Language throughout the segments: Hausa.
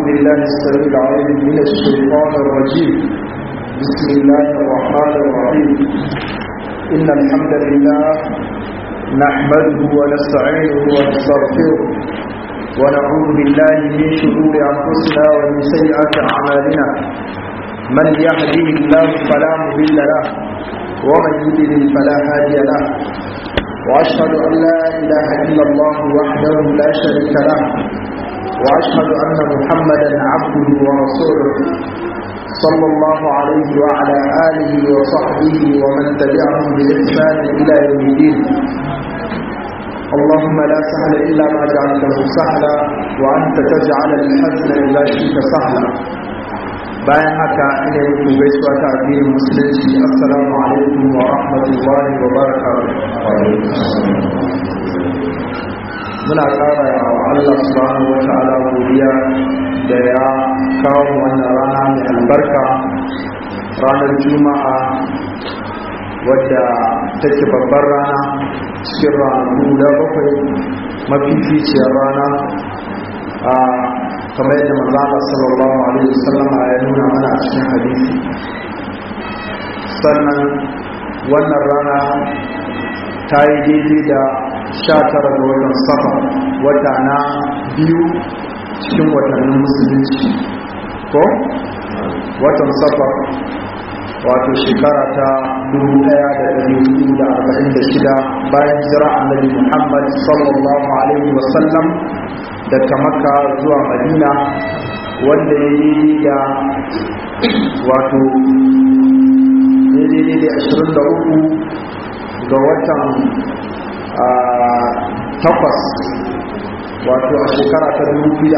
بالله السميع العليم من الشيطان الرجيم. بسم الله الرحمن الرحيم. إن الحمد لله نحمده ونستعينه ونستغفره ونعوذ بالله من شرور أنفسنا ومن سيئات أعمالنا. من يهده الله فلا مضل له ومن يضلل فلا هادي له. وأشهد أن لا إله إلا الله وحده لا شريك له وأشهد أن محمدا عبده ورسوله صلى الله عليه وعلى آله وصحبه ومن تبعهم بإحسان إلى يوم الدين. اللهم لا سهل إلا ما جعلته سهلا وأنت تجعل الحزن إذا شئت سهلا. bayan haka ina yi muku gaisuwa ta addinin musulunci. Assalamu alaikum wa rahmatullahi wa barakatuh. Muna ƙara wa Allah subhanahu wa ta'ala godiya da ya kawo wannan rana mai albarka, ranar Juma'a wadda take babbar rana cikin ranaku da bakwai, mafificiyar rana kamar yadda manzo Allah sallallahu alaihi wasallam ya nuna mana a cikin hadisi. Sannan wannan rana ta yi daidai da 19 ga watan Safar, wata na biyu cikin watannin musulunci, ko watan Safar, wato shekara ta 1446 bayan hijira annabi Muhammad sallallahu alaihi wasallam daga Makka zuwa Madina, wanda ya yi da wato ya daidai da 23 ga watan 8, wato a shekara ta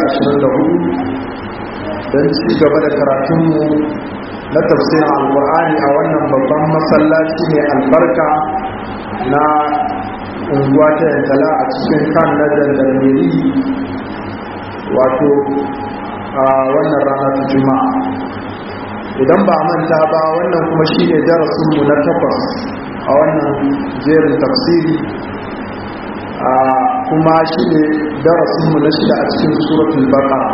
2024, don ci gaba da karatunmu na tafsirin alƙur'ani a wannan babban masallaci mai albarka na unguwa ta Yantala a cikin kan na Jandarmeri, wato a wannan rana ta Juma'a. Idan ba manta ba, wannan kuma shine darasinmu na 8 a wannan jerin tafsiri, kuma shine darasinmu na 6 a cikin suratul Baqara.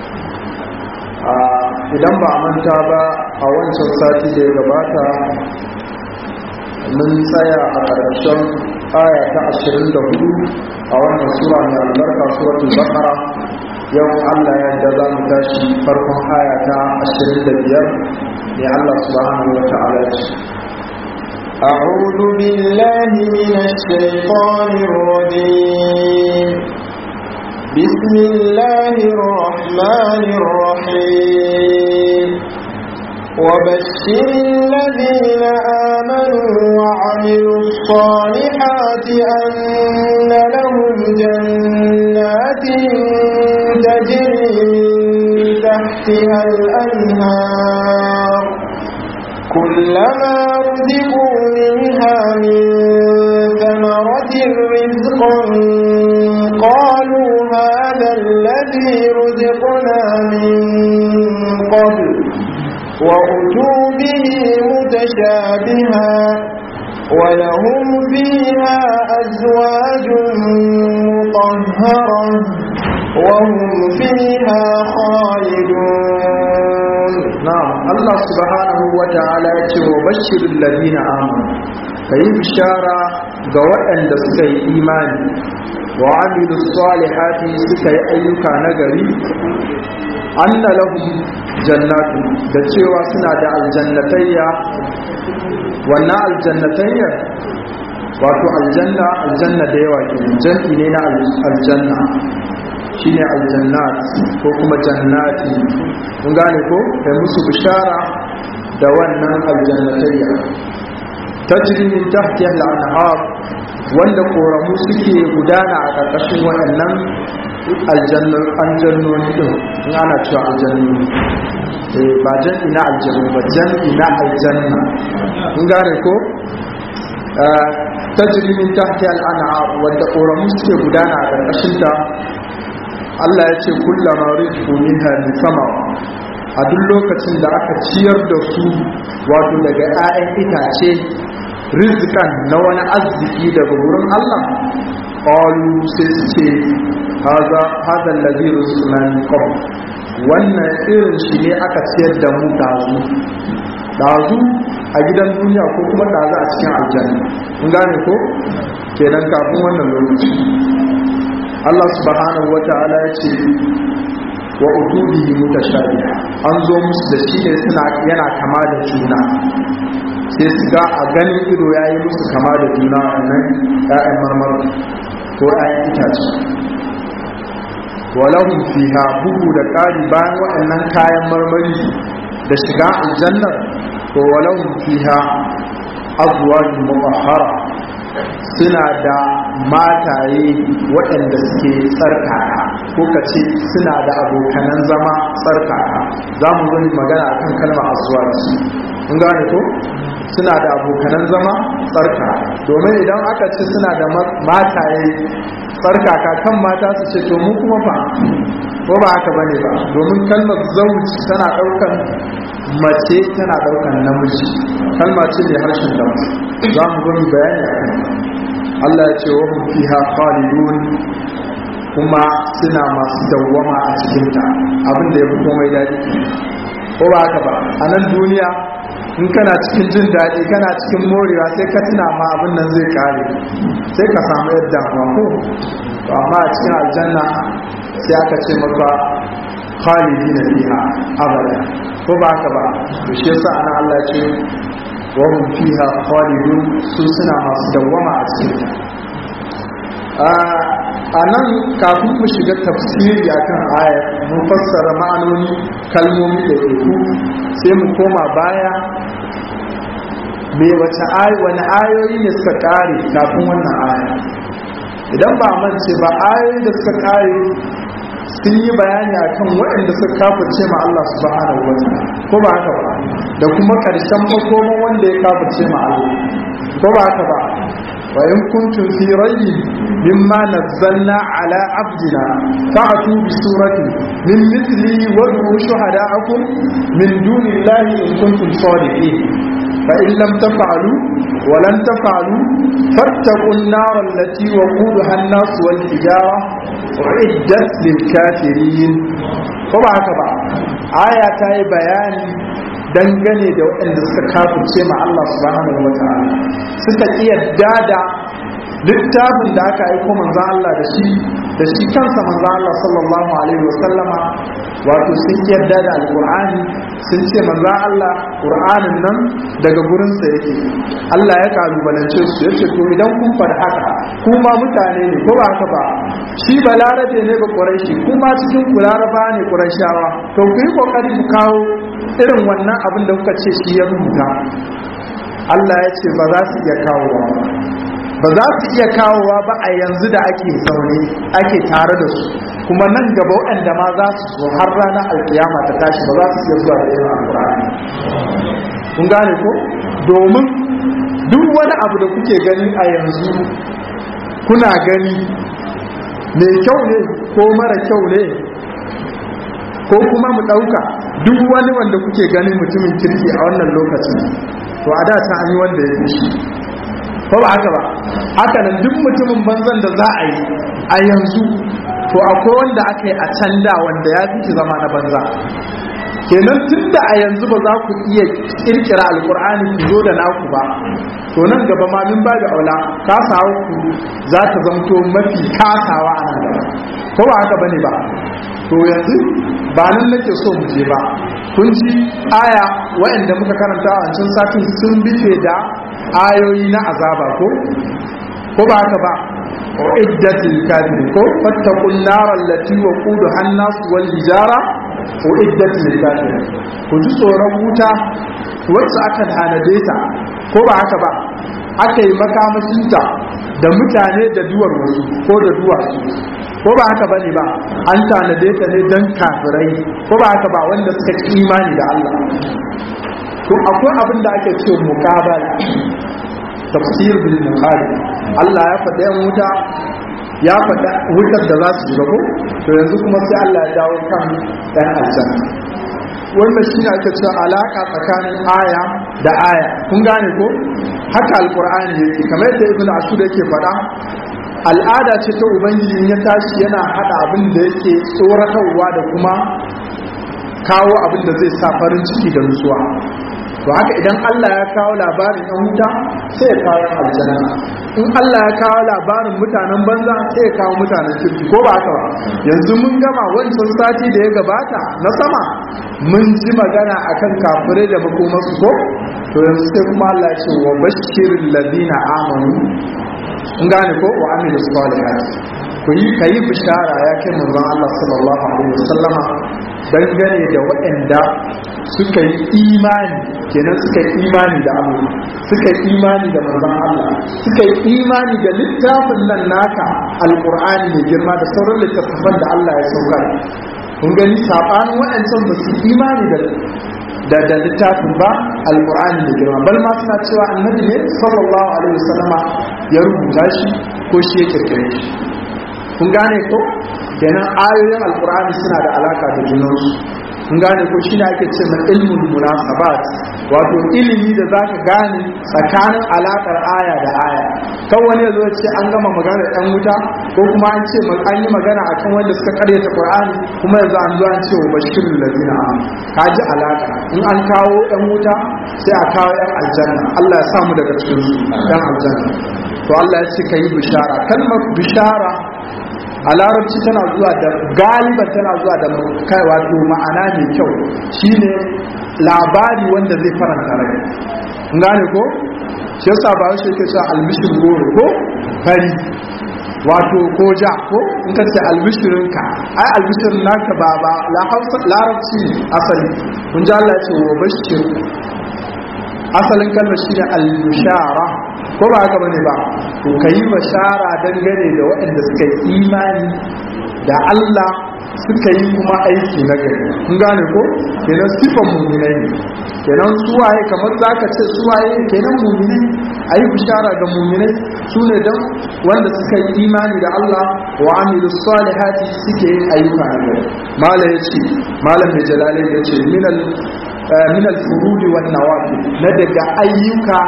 Idan ba manta ba, a wancan sati da ya gabata mun tsaya a ƙarshen aya ta 24 a wannan sura mai albarka, suratul Baqara. yau Allah ya yarda za mu tashi farkon aya ta 25 ne Allah subhanahu wa ta'ala ya ce: أعوذ بالله من الشيطان الرجيم. بسم الله الرحمن الرحيم. وبشر الذين آمنوا وعملوا الصالحات أن لهم جنات تجري من تحتها الأنهار كلما رزقوا منها من ثمرة رزقا قالوا هذا الذي رزقنا من قبل وأتوا به متشابها ولهم فيها أزواج مطهرة وهم فيها خالدون. نعم، الله سبحانه وتعالى وبشر الذين آمنوا، فهي بشارة قوة لسكي إيمان وعملوا الصالحات سكي أيوكا نغري أن لهم جنات، da cewa suna da aljannatayya. wannan aljannatayya wato aljanna da yawa ke jan'i ne na aljanna, shine aljannat ko kuma jannati. kun gane ko? kai musu bishara da wannan aljannatayya. tajri min tahtiha al-anhar, wanda koramu suke gudana a ƙarƙashin waɗannan aljannoni din. in ana cewa aljannoni, ba jan'i na aljanna ba, jan'i na aljanna. kun gane ko? tajri min tahtiha al-anhar, wanda koramu suke gudana a ƙarƙashin ta. Allah ya ce kullama rizqu minha min samara, a duk lokacin da aka ciyar da su wato daga 'ya'yan itace, rizqan na wani arziki daga wurin Allah, qalu sai su ce hadha alladhi rizqna min qabl, wannan irin shi ne aka ciyar da mu dazu a gidan duniya ko kuma dazu a cikin aljanna kun gane ko kenan kafin wannan lokaci Allah subhanahu wataala ya ce wa utubihi mutashabiha an zo musu da shi ne yana kama da juna sai su ga a ganin ido yayi musu kama da juna wannan ƴaƴan marmar ko ƴaƴan itace walahum fiha bugu da ƙari bayan waɗannan kayan marmari da shiga aljannar to walahum fiha azwajun mutahhara suna da mataye waɗanda suke tsarkaka ko ka ce suna da abokanan zama tsarkaka za mu zai magana a kan kalmar azwaj kun gane ko suna da abokanan zama tsarkaka domin idan aka ce suna da mataye tsarkaka kan mata su ce to mu kuma fa ko ba haka bane ba domin kalmar zauj tana ɗaukan mace tana ɗaukan namiji kalma ce mai harshen da za mu gani bayani a kan Allah ya ce wa hum fiha khalidun kuma suna masu dawwama a cikin ta abinda ya fi komai daɗi ko ba haka ba a nan duniya in kana cikin jin daɗi kana cikin morewa sai ka tuna ma abin nan zai kare sai ka samu yadda ma ko amma a cikin aljanna sai aka ce maka khalidina fiha abada ko ba haka ba to shi yasa ana Allah ce wa hum fiha khalidun su suna masu dawwama a cikin a nan kafin mu shiga tafsiri akan ayar mun fassara ma'anoni kalmomi da ku sai mu koma baya me wani ayoyi ne suka kare kafin wannan aya idan ba mance ba ayoyi da suka kare sun yi bayani akan waɗanda suka kafirce ma Allah subhanahu wa ta'ala ko ba haka ba da kuma ƙarshen makoman wanda ya kafirce ma Allah ko ba haka ba wa in kuntum fi rayyin mimma nazzalna ala abdina fa'tu bi suratin min mithlihi wad'u shuhada'akum min dunillahi in kuntum sadiqin fa in lam taf'alu wa lan taf'alu fattaqun nar allati waquduha an-nas wal hijara uiddat lil kafirin ko ba haka ba aya ta yi bayani dangane da waɗanda suka kafirce ma Allah subhanahu wataala suka kiyarda da littafin da aka aiko manzon Allah da shi kansa manzon Allah sallallahu alaihi wasallama wato sun kiyarda da alqur'ani sun ce manzon Allah qur'anin nan daga gurin sa yake Allah ya kalubalance su yace to idan kun fada haka kuma mutane ne ko ba haka ba shi balarabe ne ba quraishi kuma cikin kularaba ne quraishawa to ku yi kokari ku kawo irin wannan abin da kuka ce shi ya rubuta Allah ya ce ba za su iya kawowa ba za su iya kawowa ba a yanzu da ake zaune ake tare da su kuma nan gaba waɗanda ma za su zo har ranar alkiyama ta tashi ba za su iya zuwa da irin alkur'ani kun gane ko domin duk wani abu da kuke gani a yanzu kuna gani mai kyau ne ko mara kyau ne ko kuma mu ɗauka duk wani wanda kuke gani mutumin kirki a wannan lokacin to a da ta an yi wanda ya fi shi ko ba haka ba haka nan duk mutumin banzan da za a yi a yanzu to akwai wanda aka yi a can da wanda ya fi zama na banza kenan tun da a yanzu ba za ku iya kirkira alkur'ani ku zo da naku ba to nan gaba ma min ba da aula kasawa ku za ta zamto mafi kasawa a nan gaba ko ba haka bane ba to yanzu ba nan nake so mu je ba kun ji aya waɗanda muka karanta a wancan satin sun bife da ayoyi na azaba ko ba haka ba uiddatil kafirin ko fattaqun nar allati waquduha an-nas wal hijara uiddatil kafirin ku ji tsoron wuta wacce aka tanade ta ko ba haka ba aka yi makamashinta da mutane da duwar wasu ko da duwatsu ko ba haka bane ba an tanade ta ne dan kafirai ko ba haka ba wanda suka ki imani da Allah to akwai abin da ake cewa muqabala tafsir bil muqabala Allah ya faɗa yan wuta ya faɗa wutar da za su shiga ko to yanzu kuma sai Allah ya dawo kan dan aljanna wannan shi ne ake cewa alaka tsakanin aya da aya kun gane ko haka alqur'ani yake kamar yadda ibnu ashur yake faɗa al'ada ce ta ubangiji ya tashi yana hada abin da yake tsoratarwa da kuma kawo abin da zai sa farin ciki da nutsuwa. To haka idan Allah ya kawo labarin ɗan wuta sai ya kawo aljanna, in Allah ya kawo labarin mutanen banza sai ya kawo mutanen kirki, ko ba haka ba? Yanzu mun gama wancan sati da ya gabata na sama mun ji magana akan kafirai da makomarsu ko? To yanzu sai kuma Allah ya ce wa bashiril ladina amanu, in gane ko, wa amilus salihat, kayi bishara ya kai manzon Allah sallallahu alaihi wasallama dangane da waɗanda suka yi imani, kenan suka yi imani da Allah, suka yi imani da manzon Allah, suka yi imani da littafin nan naka alqur'ani mai girma da sauran littattafan da Allah ya saukar. Kun gani sabanin waɗancan ba su imani da littafin ba alqur'ani mai girma, bal ma suna cewa annabi ne sallallahu alaihi wasallama ya rubuta shi ko shi ya kirkire shi. Kun gane ko? Kenan ayoyin alqur'ani suna da alaka da junansu. Kun gane ko? Shine ake ce ma ilmul munasabat, wato ilimi da zaka gane tsakanin alakar aya da aya. Kan wani yazo ya ce an gama magana ɗan wuta, ko kuma an ce an yi magana akan wanda suka karyata Qur'ani, kuma yanzu an zo an ce wa bashirul ladina amanu. Kaji alaka. In an kawo ɗan wuta sai a kawo ɗan aljanna. Allah ya samu daga cikin su ɗan aljanna. To Allah ya ce kai bishara. Kalmar bishara a larabci tana zuwa da galiban tana zuwa da kai wato ma'ana mai kyau, shine labari wanda zai faranta rai. Ngane ko? Shi yasa ba shi yake cewa albishir goro ko fari, wato ko ja ko in ka ce albishirinka, ai albishirin naka ba la hausa larabci asali. Kun ji Allah ya ce wa bashir, asalin kalmar shine al-bishara, ko ba haka bane ba? To kai bashara dangane da waɗanda suka yi imani da Allah, suka yi kuma aiki na gari. Kun gane ko? Kenan sifan mu'minai ne. Kenan suwaye, kamar zaka ce suwaye kenan mu'minai, ayi bishara ga mu'minai sune dan wanda suka yi imani da Allah wa amilus salihati, suke yin ayyuka na gari. Malam mai jalalai yace min al-furud wan nawafil, na daga ayyuka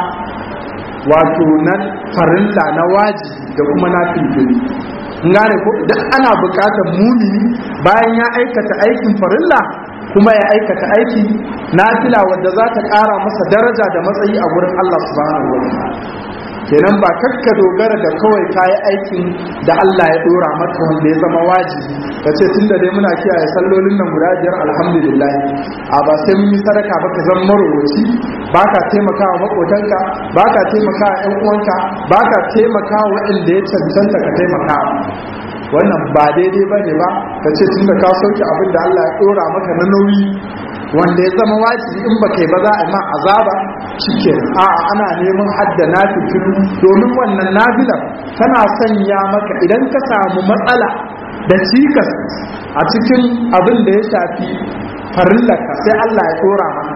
wato na farilla na wajibi da kuma na filfili. Ngane ko? Duk ana bukatar mumini bayan ya aikata aikin farilla kuma ya aikata aiki nafila wanda za ta kara masa daraja da matsayi a gurin Allah subhanahu wa ta'ala. Kenan ba kakka dogara da kawai kayi aikin da Allah ya dora maka wanda ya zama wajibi, kace tunda dai muna kiyaye sallolin nan guda biyar alhamdulillah, a ba sai mun yi sadaka ba ka zama marowaci, baka taimakawa makotanka, baka taimakawa ƴan uwanka, baka taimakawa waɗanda ya cancanta ka taimakawa. Wannan ba daidai bane ba, kace tunda ka sauke abin da Allah ya dora maka na nauyi wanda ya zama wajibi, in ba kai ba za a ma azaba shikenan. A'a, ana neman hadda nafilu, domin wannan nafilar tana sanya maka idan ka samu matsala da cikas a cikin abin da ya shafi farillarka, sai Allah ya dora maka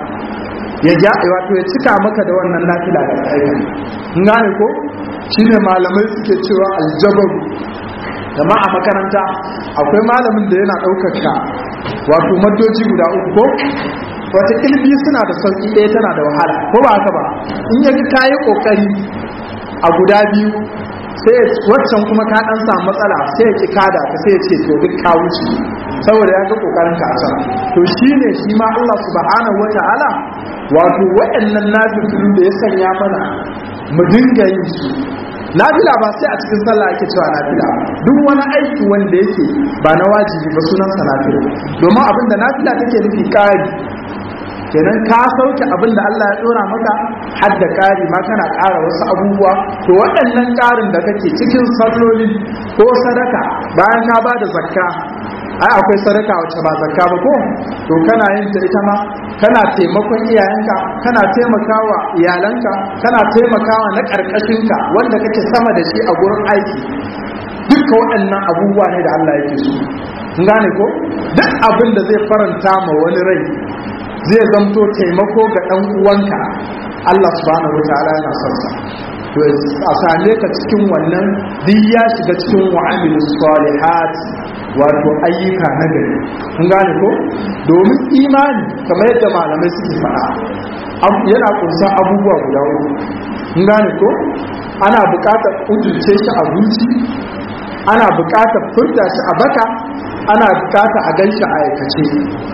wato ya cika maka da wannan nafila da aika. In gane ko? Shine malamai suke cewa aljabaru. Dama a makaranta akwai malamin da yana ɗaukar ka wato maddoji guda uku ko? Wata ilbi suna da sauƙi, ɗaya tana da wahala, ko ba haka ba? In yaga kayi ƙoƙari a guda biyu, sai waccan kuma ka ɗan samu matsala, sai ya ki kada ka, sai ya ce to duk ka wuce, saboda ya ga ƙoƙarin ka a can. To shine shi ma Allah subhanahu wata'ala wato waɗannan nafilu da ya sanya mana mu dinga yin su. Nafila ba sai a cikin sallah ake cewa nafila, duk wani aiki wanda yake ba na wajibi ba sunan sa nafila, domin abinda nafila take nufi ƙari. Kenan ka sauke abinda Allah ya dora maka, har da ƙari ma kana ƙara wasu abubuwa. To waɗannan ƙarin da kake cikin salloli ko sadaka, bayan ka ba da zakka, ai akwai sadaka wacce ba zakka ba ko? To kana yin ta ita ma, kana taimakon iyayenka, kana taimakawa iyalanka, kana taimakawa na ƙarƙashinka wanda kake sama da shi a gurin aiki. Duka waɗannan abubuwa ne da Allah yake so. Kun gane ko? Duk abin da zai faranta ma wani rai, zai zamto taimako ga ɗan uwanka, Allah subhanahu wataala yana son sa. To a same ka cikin wannan duk ya shiga cikin wa'amilus salihat, wato ayyuka na gari. Kun gane ko? Domin imani kamar yadda malamai suke faɗa yana kunsan abubuwa guda uku. Kun gane ko? Ana buƙatar kudurce shi a zuci, ana buƙatar furta shi a baka, ana buƙatar a gan shi a aikace.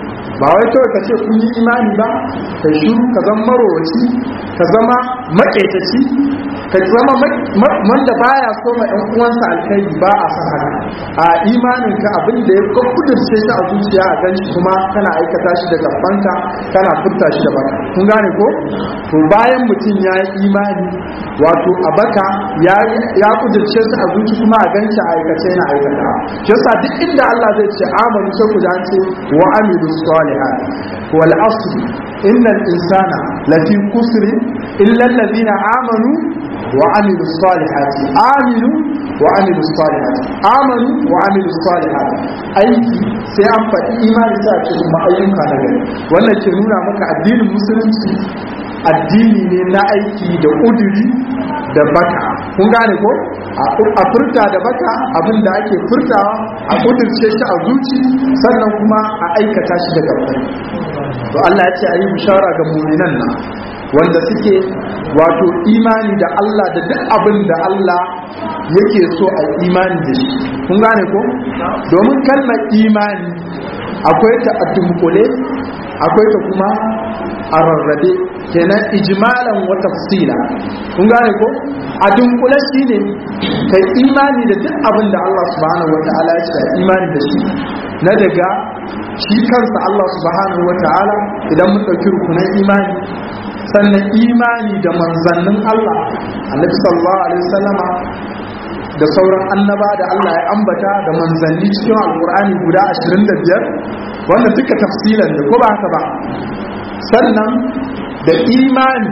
ba wai kawai ka ce kun yi imani ba ka shiru ka zama marowaci ka zama maƙetaci ka zama wanda baya so ma ɗan uwansa alkhairi ba a san haka a imanin ka abin da ya kudurce shi a zuciya a ganshi kuma kana aikata shi da gabanka kana furta shi da baka kun gane ko to bayan mutum ya yi imani wato a baka ya kudurce shi a zuci kuma a ganshi a aikace yana aikata shi yasa duk inda Allah zai ce amanu sai ku da ce wa amilus salihat wal asr innal insana lafi kusr illa alladhina amanu wa amilus salihat aminu wa amilus salihat amanu wa amilus salihat aiki sai an faɗi imani sai a ce kuma ayyuka na gari wannan ke nuna maka addinin musulunci addini ne na aiki da uduri da baka kun gane ko a furta da baka abin da ake furtawa a kudurce shi a zuci sannan kuma a aikata shi da gaba to Allah ya ce ayi bishara ga mu'minan nan wanda suke wato imani da Allah da duk abin da Allah yake so a imani da shi kun gane ko domin kalmar imani akwai ta a dunkule akwai ta kuma a rarrabe kenan ijmalan wa tafsila kun gane ko a dunkule shine kai imani da duk abin da Allah subhanahu wataala ya ce imani da shi na daga shi kansa Allah subhanahu wataala idan mun dauki rukunan imani sannan imani da manzannin Allah Annabi sallallahu alaihi wasallama da sauran annaba da Allah ya ambata da manzanni cikin alkur'ani guda 25 wanda duka tafsilan da ko ba haka ba sannan da imani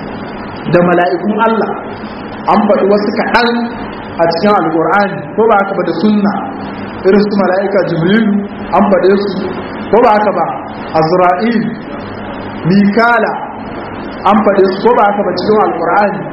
da mala'ikun Allah an faɗi wasu kaɗan a cikin alkur'ani ko ba haka ba da sunna irin su mala'ika jibrilu an faɗe su ko ba haka ba azra'il mikala an faɗe su ko ba haka ba cikin alkur'ani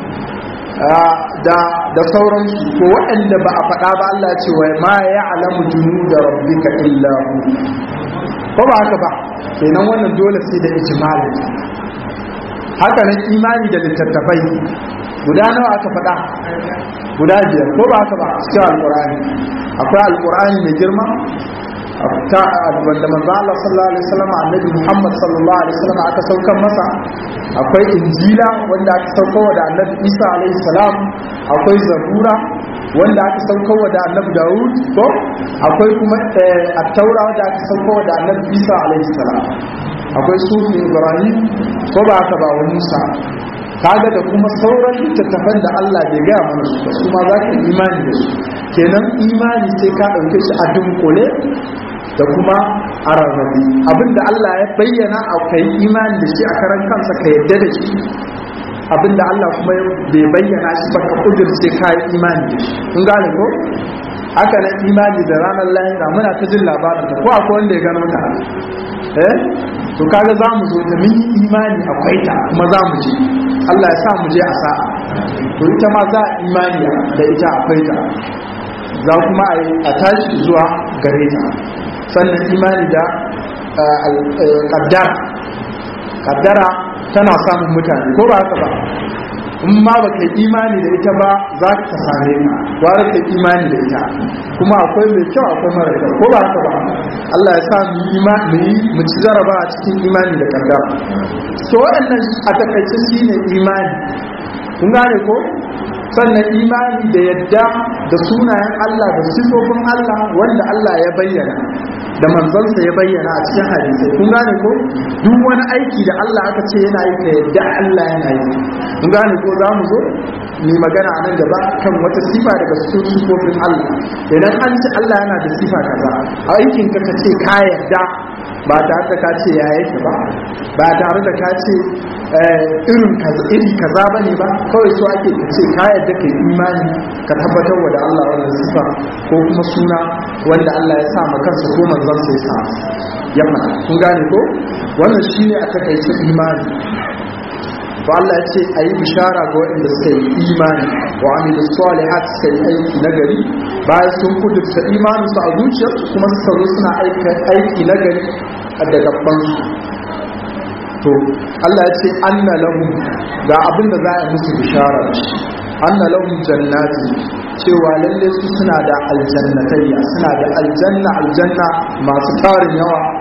da sauransu ko waɗanda ba a faɗa ba Allah ce wai ma ya alamu junu da rabbika illa hu ko ba haka ba kenan wannan dole sai da ijmalin haka nan imani da littattafai guda nawa aka faɗa guda 5 ko ba haka ba cikin alqur'ani akwai alqur'ani mai girma ta wanda manzo Allah sallallahu alaihi wasallam annabi Muhammad sallallahu alaihi wasallam aka saukar masa akwai injila wanda aka saukowa da annabi Isa alaihi salam akwai zabura wanda aka saukowa da annabi Dawud ko akwai kuma at-taura wanda aka saukowa da annabi Isa alaihi salam akwai sufi Ibrahim ko ba haka ba wa Musa kaga da kuma sauran littattafan da Allah bai gaya mana su ma za ka imani da su kenan imani sai ka ɗauke shi a dunkule da kuma a rarrabe abinda Allah ya bayyana a kai imani da shi a karan kansa ka yadda da shi abinda Allah kuma bai bayyana shi ba ka kudurce ka yi imani da shi kun gane ko haka nan imani da ranar lahira muna ta jin labarin ta ko akwai wanda ya gano ta to kaga za mu zo da mun yi imani akwai ta kuma za mu je Allah ya sa mu je a sa'a to ita ma za a imani da ita akwai ta za kuma a tashi zuwa gare ta sannan imani da kaddara tana samun mutane ko ba haka ba in ma ba ka imani da ita ba za ka same ka gwara ka imani da ita kuma akwai mai kyau akwai mara kyau ko ba haka ba Allah ya sa mu ci zaraba a cikin imani da kaddara so waɗannan a takaice shine imani kun gane ko sannan imani da yadda da sunayen Allah da sifofin Allah wanda Allah ya bayyana da manzansa ya bayyana a cikin hadisai kun gane ko duk wani aiki da Allah aka ce yana yi ka yadda Allah yana yi kun gane ko za mu zo ni magana a nan gaba kan wata sifa daga cikin sifofin Allah idan an ce Allah yana da sifa kaza aikin ka ce ka yadda ba tare da ka ce ya yake ba tare da ka ce iri kaza bane ba kawai so ake ka ce ka yadda kai imani ka tabbatar wa da Allah wannan sifa ko kuma suna wanda Allah ya sa maka kansa ko manzon sa ya sa ya faɗa kun gane ko wannan shine a takaice imani to Allah ya ce ayi bishara ga waɗanda suka yi imani wa amilu salihat suka yi aiki nagari bayan sun kudurta imanin su a zuciyarsu kuma suka zo suna aiki nagari da gaban su to Allah ya ce anna lahum ga abinda za a musu bishara anna lahum jannati cewa lalle su suna da aljannatayya suna da aljanna masu tarin yawa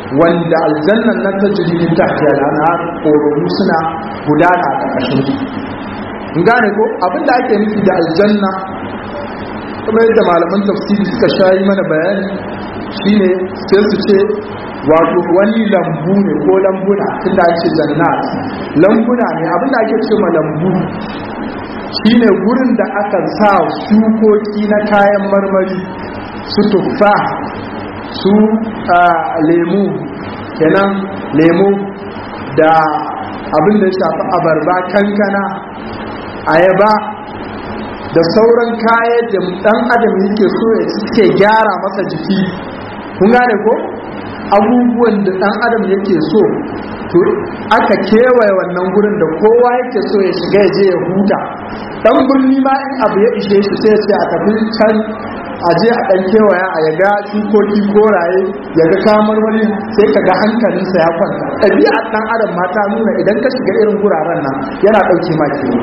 wanda aljannan nan ta jiri min tahtiha al-anhar ƙoramu suna gudana a ƙarƙashin su. In gane ko abinda ake nufi da aljanna kuma yadda malaman tafsiri suka shayi mana bayani shine sai su ce wato wani lambu ne ko lambuna tunda ake jannat lambuna ne abinda ake ce ma lambu shine gurin da aka sa shukoki na kayan marmari su tuffa su lemu kenan lemu da abin da ya shafi abarba kankana ayaba da sauran kayan da dan adam yake so ya suke gyara masa jiki kun gane ko abubuwan da dan adam yake so to aka kewaye wannan gurin da kowa yake so ya shiga ya je ya huta dan birni ma in abu ya ishe shi sai ya ce a tafi can a je a dan kewaya a yaga shukoki koraye yaga kamar wani sai kaga hankalinsa ya kwanta ɗabi'ar dan adam ma ta nuna idan ka shiga irin guraren nan yana ɗauke ma kewa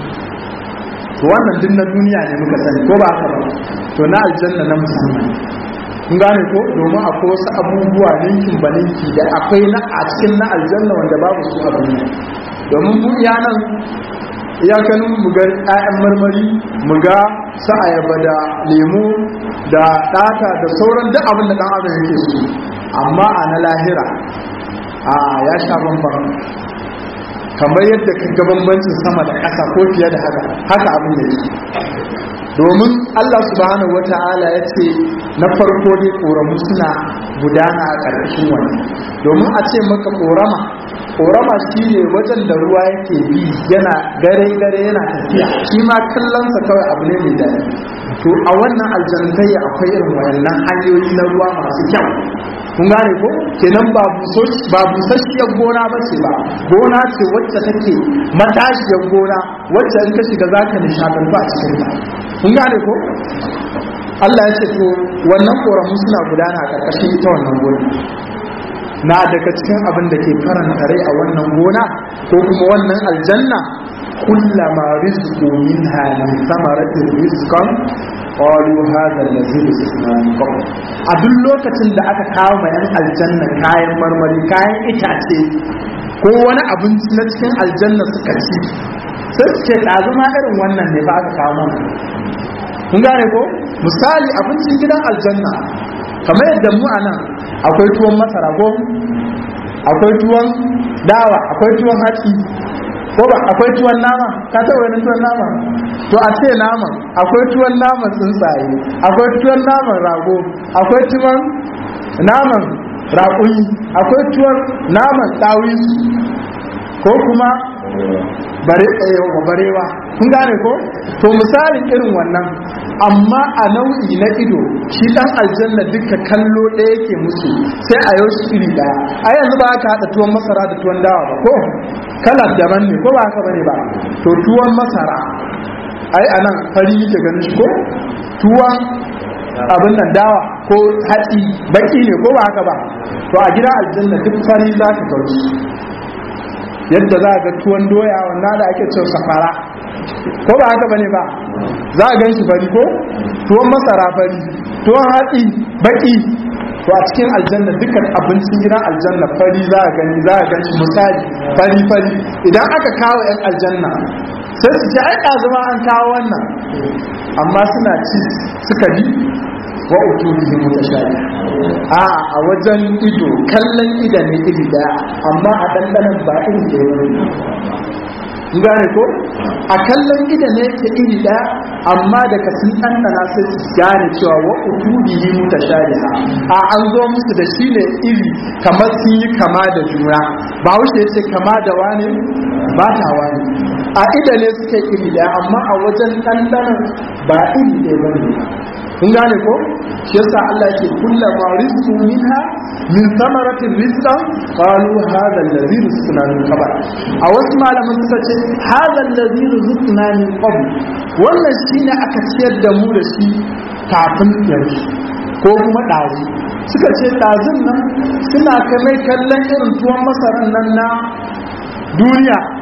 to wannan din na duniya ne muka sani ko ba haka ba to na aljanna na musamman kun gane ko domin akwai wasu abubuwa ninkin ba ninki da akwai na a cikin na aljanna wanda babu su a duniya domin mu iya nan iyakanin mu ga 'ya'yan marmari mu ga su ayaba da lemu da ɗata da sauran duk abin da ɗan adam yake so amma a na lahira ya sha bambam kamar yadda ka ga bambancin sama da ƙasa ko fiye da haka abin da yake domin Allah subhanahu wata'ala ya ce na farko dai ƙoramu suna gudana a ƙarƙashin wani domin a ce maka ƙorama shi ne wajen da ruwa yake bi yana gare-gare yana tafiya shi ma kallonsa kawai abu ne mai daɗi to a wannan aljannatayya akwai irin wayannan hanyoyi na ruwa masu kyau kun gane ko kenan ba busasshiyar gona ba ce ba gona ce wacce take matashiyar gona wacce in ka shiga za ka nishadantu a cikin ta kun gane ko Allah ya ce to wannan ƙoramu suna gudana a ƙarƙashin ita wannan gona na daga cikin abin da ke faranta rai a wannan gona ko kuma wannan aljanna kullama rizqu minha min thamaratin rizqan qalu hadha alladhi rizqna min qabl a duk lokacin da aka kawo mai aljanna kayan marmari kayan itace ko wani abinci na cikin aljanna suka ci sai suke ɗazuma irin wannan ne ba aka kawo mana kun gane ko misali abincin gidan aljanna kamar yadda mu a nan akwai tuwon masara ko akwai tuwon dawa akwai tuwon hatsi ko ba akwai tuwon nama ka taɓa wani tuwon nama to a ce naman akwai tuwon naman tsuntsaye akwai tuwon naman rago akwai tuwon naman raƙumi akwai tuwon naman ɗawisu ko kuma barewa kun gane ko to misalin irin wannan amma a nau'i na ido shi dan aljanna duka kallo ɗaya yake musu sai a yau shi iri ɗaya a yanzu ba aka haɗa tuwon masara da tuwon dawa ba ko kalar daban ne ko ba haka bane ba to tuwon masara ai anan fari yake ganin shi ko tuwon abin nan dawa ko hatsi baki ne ko ba haka ba to a gidan aljanna duk fari za ka gauci yadda za a ga tuwon doya wannan da ake cewa safara ko ba haka bane ba za a ganshi fari ko tuwon masara fari tuwon hatsi baki to a cikin aljanna dukkan abincin gidan aljanna fari za a ganshi misali fari idan aka kawo yan aljanna sai su ce ai ɗazuma an kawo wannan amma suna ci suka bi wa utubihi mutashabi a wajen ido kallon ido ne iri daya amma a dandanan ba iri daya ne gane ko a kallon ido ne ke iri daya amma daga sun dandana sai su gane cewa wa utubihi mutashabi an zo musu da shi ne iri kamar sun yi kama da juna ba wuce yace kama da wani ba ta wani a ido ne suke iri daya amma a wajen dandanan ba iri daya bane kun gane ko shi yasa Allah yake kullama rizqu minha min thamaratin rizqan qalu hadha alladhi rizqna min qabl a wasu malaman suka ce hadha alladhi rizqna min qabl wannan shine aka ciyar da mu da shi kafin yanzu ko kuma dazu suka ce dazun nan suna kai kallon irin tuwon masaran nan na duniya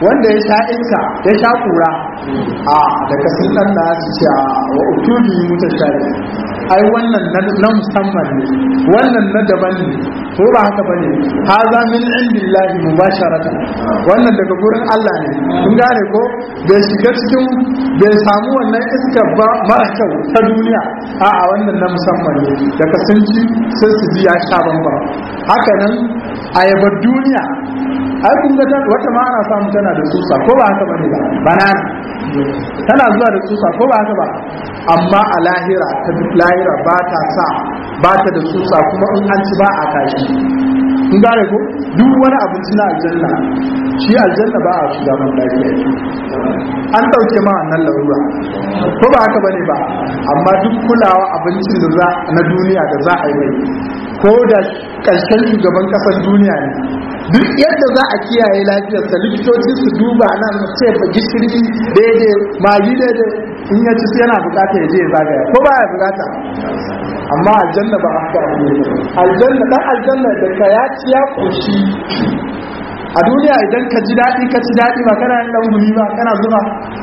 wanda ya sha iska ya sha kura a daga sun dan da su ce a wa utubi mutashari ai wannan na musamman ne wannan na daban ne ko ba haka bane haza min indillahi mubasharatan wannan daga gurin Allah ne kun gane ko bai shiga cikin bai samu wannan iska ba mara kyau ta duniya a wannan na musamman ne daga sun ji sai su ji ya sha bamba haka nan ayabar duniya ai kun ga wata ma ana samu tana da susa ko ba haka bane ba banana tana zuwa da susa ko ba haka ba amma a lahira ta lahira ba ta sa ba ta da susa kuma in an ci ba a kashi kun gane ko duk wani abinci na aljanna shi aljanna ba a shiga man lafiya an dauke ma wannan larura ko ba haka bane ba amma duk kulawa abincin da za na duniya da za a yi mai ko da ƙarshen shugaban ƙasar duniya ne duk yadda za a kiyaye lafiyarsa likitoci su duba nan ce ba gishiri daidai magi daidai in ya ci yana bukata ya je ya zagaya ko ba ya bukata amma aljanna ba haka aljanna dan aljanna da ka ya ci ya koshi a duniya idan ka ji daɗi ba kana yin dan gumi ba kana zuba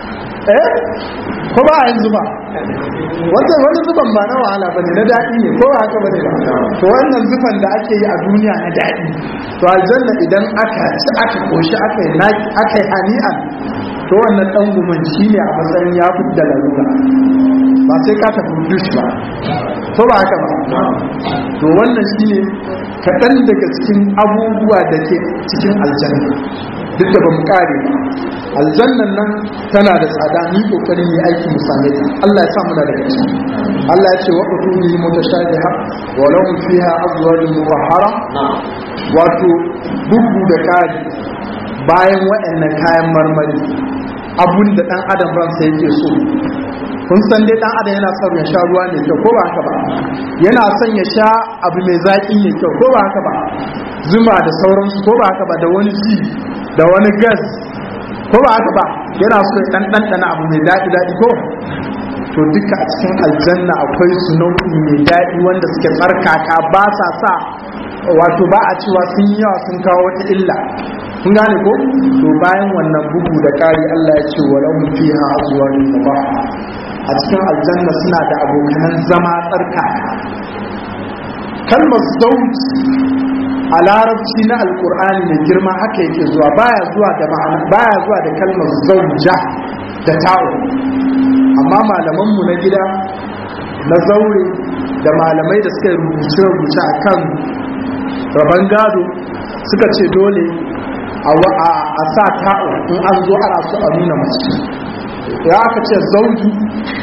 ko ba a yin zuba wani zuban ba na wahala ba ne na daɗi ne ko haka ba ne ba to wannan zuban da ake yi a duniya na daɗi to aljanna idan aka ci aka koshi aka yi hani'an to wannan ɗan gumin shi ne a matsayin ya fi da larura ba sai ka tafi dush ba ko ba haka ba to wannan shi ne kaɗan daga cikin abubuwa da ke cikin aljanna duk da ba mu kare ba aljannan nan tana da tsada ni kokarin yi aiki mu same ta Allah ya sa mu da gaci Allah ya ce wa qutuli mutashabiha wa lahum fiha azwajun mutahhara wato bugu da kari bayan waɗannan kayan marmari abun da dan adam ransa yake so kun san dai dan adam yana son ya sha ruwa mai kyau ko ba haka ba yana son ya sha abu mai zaki mai kyau ko ba haka ba zuma da sauransu ko ba haka ba da wani ji da wani gas ko ba haka ba yana so ya ɗanɗana abu mai daɗi ko to duka a cikin aljanna akwai su nau'i mai daɗi wanda suke tsarkaka ba sa sa wato ba a cewa sun yi yawa sun kawo wata illa kun gane ko to bayan wannan bugu da ƙari Allah ya ce walahum fiha azwajun mutahhara a cikin aljanna suna da abokanan zama tsarkaka kalmar zawj a larabci na alkur'ani mai girma haka yake zuwa baya zuwa da kalmar zauja da ta'u amma malamanmu na gida na zaure da malamai da suka rubuce a kan rabon gado suka ce dole a sa ta'u in an zo ana so a nuna mace ya aka ce zauju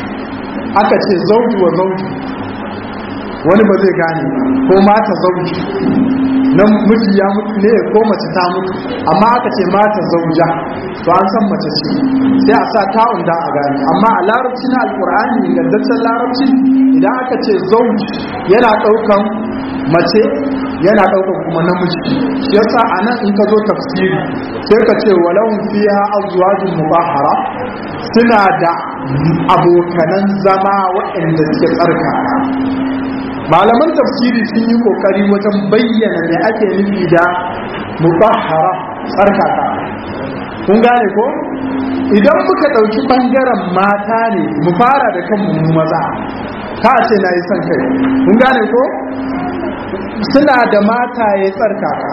wa zauju wani ba zai gane ko mata zauji nan miji ya mutu ne ko mace ta mutu amma aka ce mata zauja to an san mace ce sai a sa ta'un da a gane amma a larabci na alkur'ani ingantaccen larabci idan aka ce zauji yana daukan mace yana daukan kuma namiji shi yasa anan in ka zo tafsiri sai ka ce walau fiha azwajun mutahhara suna da abokanan zama waɗanda suke tsarka malaman tafsiri sun yi kokari wajen bayyana me ake nufi da mutahhara tsarkaka kun gane ko idan muka dauki bangaren mata ne mu fara da kanmu mu maza ka ce nayi son kai kun gane ko suna da mataye tsarkaka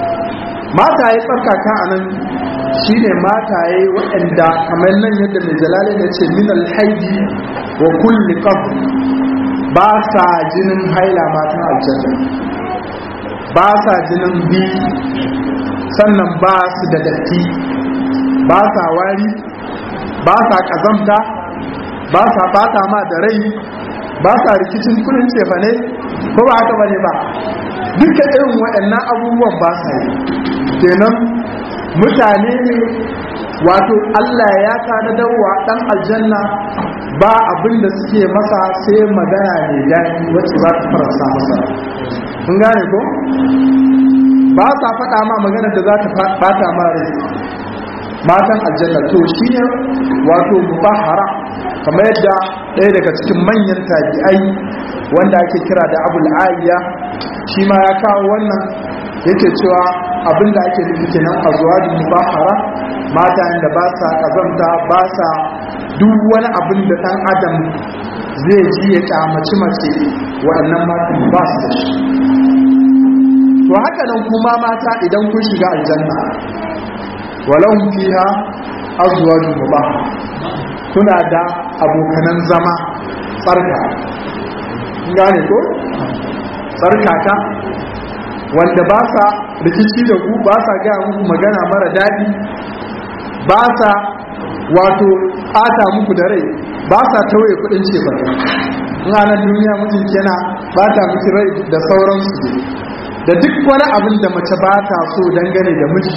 anan shine mataye waɗanda kamar nan yadda mai jalali ya ce min al-haidi wa kulli qabr ba sa jinin haila matan aljanna ba sa jinin bi sannan ba su da datti ba sa wari ba sa kazamta ba sa fata ma da rai ba sa rikicin kudin cefane ko ba haka bane ba duka irin waɗannan abubuwan ba sa yi kenan mutane ne wato Allah ya tanadar wa dan aljanna ba abin da suke masa sai magana ne daɗi wacce za ta farasa masa kun gane ko ba sa faɗa ma magana da za ta bata ma rai matan aljanna to shi ne wato mutahhara kamar yadda ɗaya daga cikin manyan tabi'ai wanda ake kira da abul aliya shi ma ya kawo wannan yake cewa abinda ake nufi kenan azwajul mutahhara mata da ba sa kazanta ba sa duk wani abin da dan adam zai ji ya kyamaci mace waɗannan matan ba su da shi. To haka nan kuma mata idan kun shiga aljanna walahum fiha azwajun mutahhara kuna da abokanan zama tsarka gane ko tsarkaka wanda ba sa rikici da ku ba sa gaya muku magana mara daɗi ba sa wato ata muku da rai ba sa tauye kudin cefa ranar duniya mutunci yana ba ta miki rai da sauransu da duk wani abin da mace ba ta so dangane da miji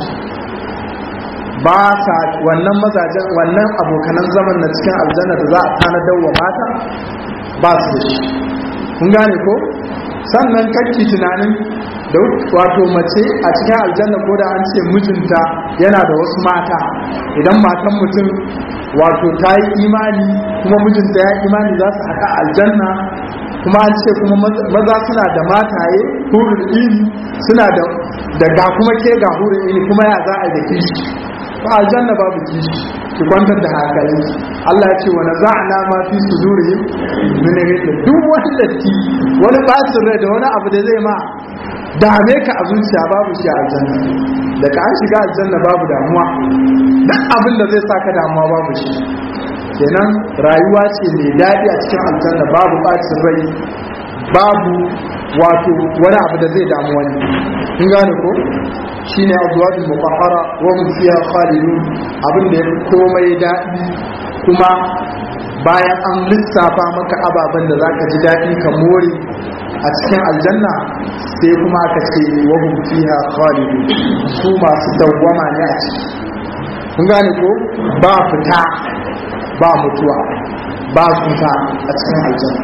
ba sa wannan mazajen wannan abokanan zaman na cikin aljanna da za a tanadar wa mata ba su da shi kun gane ko sannan kakki tunanin da wato mace a cikin aljanna ko da an ce mijinta yana da wasu mata idan matan mutum wato ta yi imani kuma mijinta ya imani za su haɗa aljanna kuma an ce kuma maza suna da mataye hurul ini suna da ga kuma ke ga hurul ini kuma ya za a da kishi ba aljanna babu kishi ki kwantar da hankali Allah ya ce wa naza'na ma fi sudurihim min ghillin duk wani datti wani bacin rai da wani abu da zai ma dame ka a zuciya babu shi a aljanna daga an shiga aljanna babu damuwa duk abin da zai saka damuwa babu shi kenan rayuwa ce mai daɗi a cikin aljanna babu bacin rai babu wato wani abu da zai damu wani kun gane ko shine azwajul mutahhara wa hum fiha khalidun abin da yafi komai daɗi kuma bayan an lissafa maka ababen da zaka ji daɗi ka more a cikin aljanna sai kuma aka ce wa hum fiha khalidun su masu dawwama ne a ciki kun gane ko ba fita ba mutuwa ba fita a cikin aljanna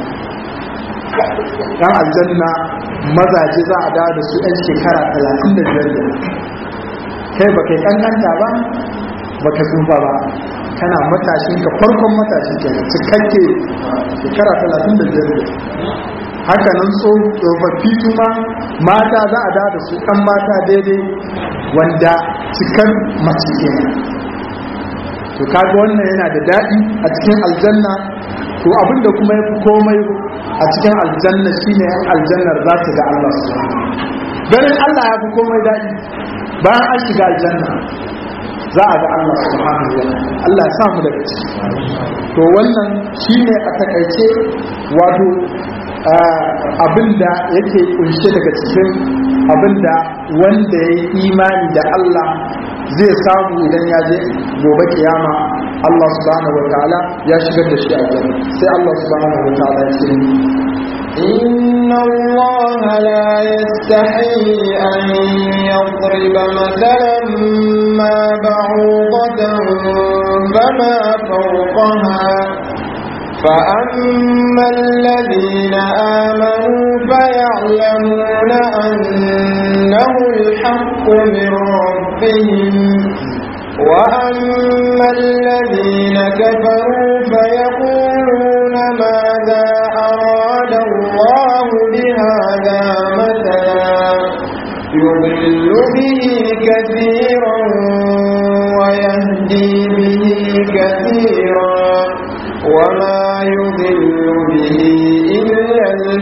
dan aljanna mazaje za a dawo da su ɗan shekara 35 kai ba kai kankanta ba ba ka tsufa ba kana matashin ka farkon matashi ke cikakke shekara 35 haka nan tsofaffi kuma mata za a dawo da su ɗan mata daidai wanda cikar mace ke to kaga wannan yana da daɗi a cikin aljanna to abinda kuma ya fi komai a cikin aljanna shine yan aljannar za su ga Allah subhanahu ganin Allah ya fi komai daɗi bayan an shiga aljanna za a ga Allah subhanahu wa Allah ya samu daga ciki to wannan shine a takaice wato abinda yake kunshe daga cikin abinda wanda ya yi imani da Allah zai samu idan ya je gobe kiyama Allah subhanahu wa ta'ala ya shigar da shi a janna sai Allah subhanahu wa ta'ala ya ce inna Allah la yastahi an yadriba mathalan ma ba'udatan fama fawqaha فأما الذين آمنوا فيعلمون أنه الحق من ربهم وأما الذين كفروا فيقولون ماذا أراد الله بهذا مثلا يضل به كثيرا ويهدي به كثيرا وما يضل به إلا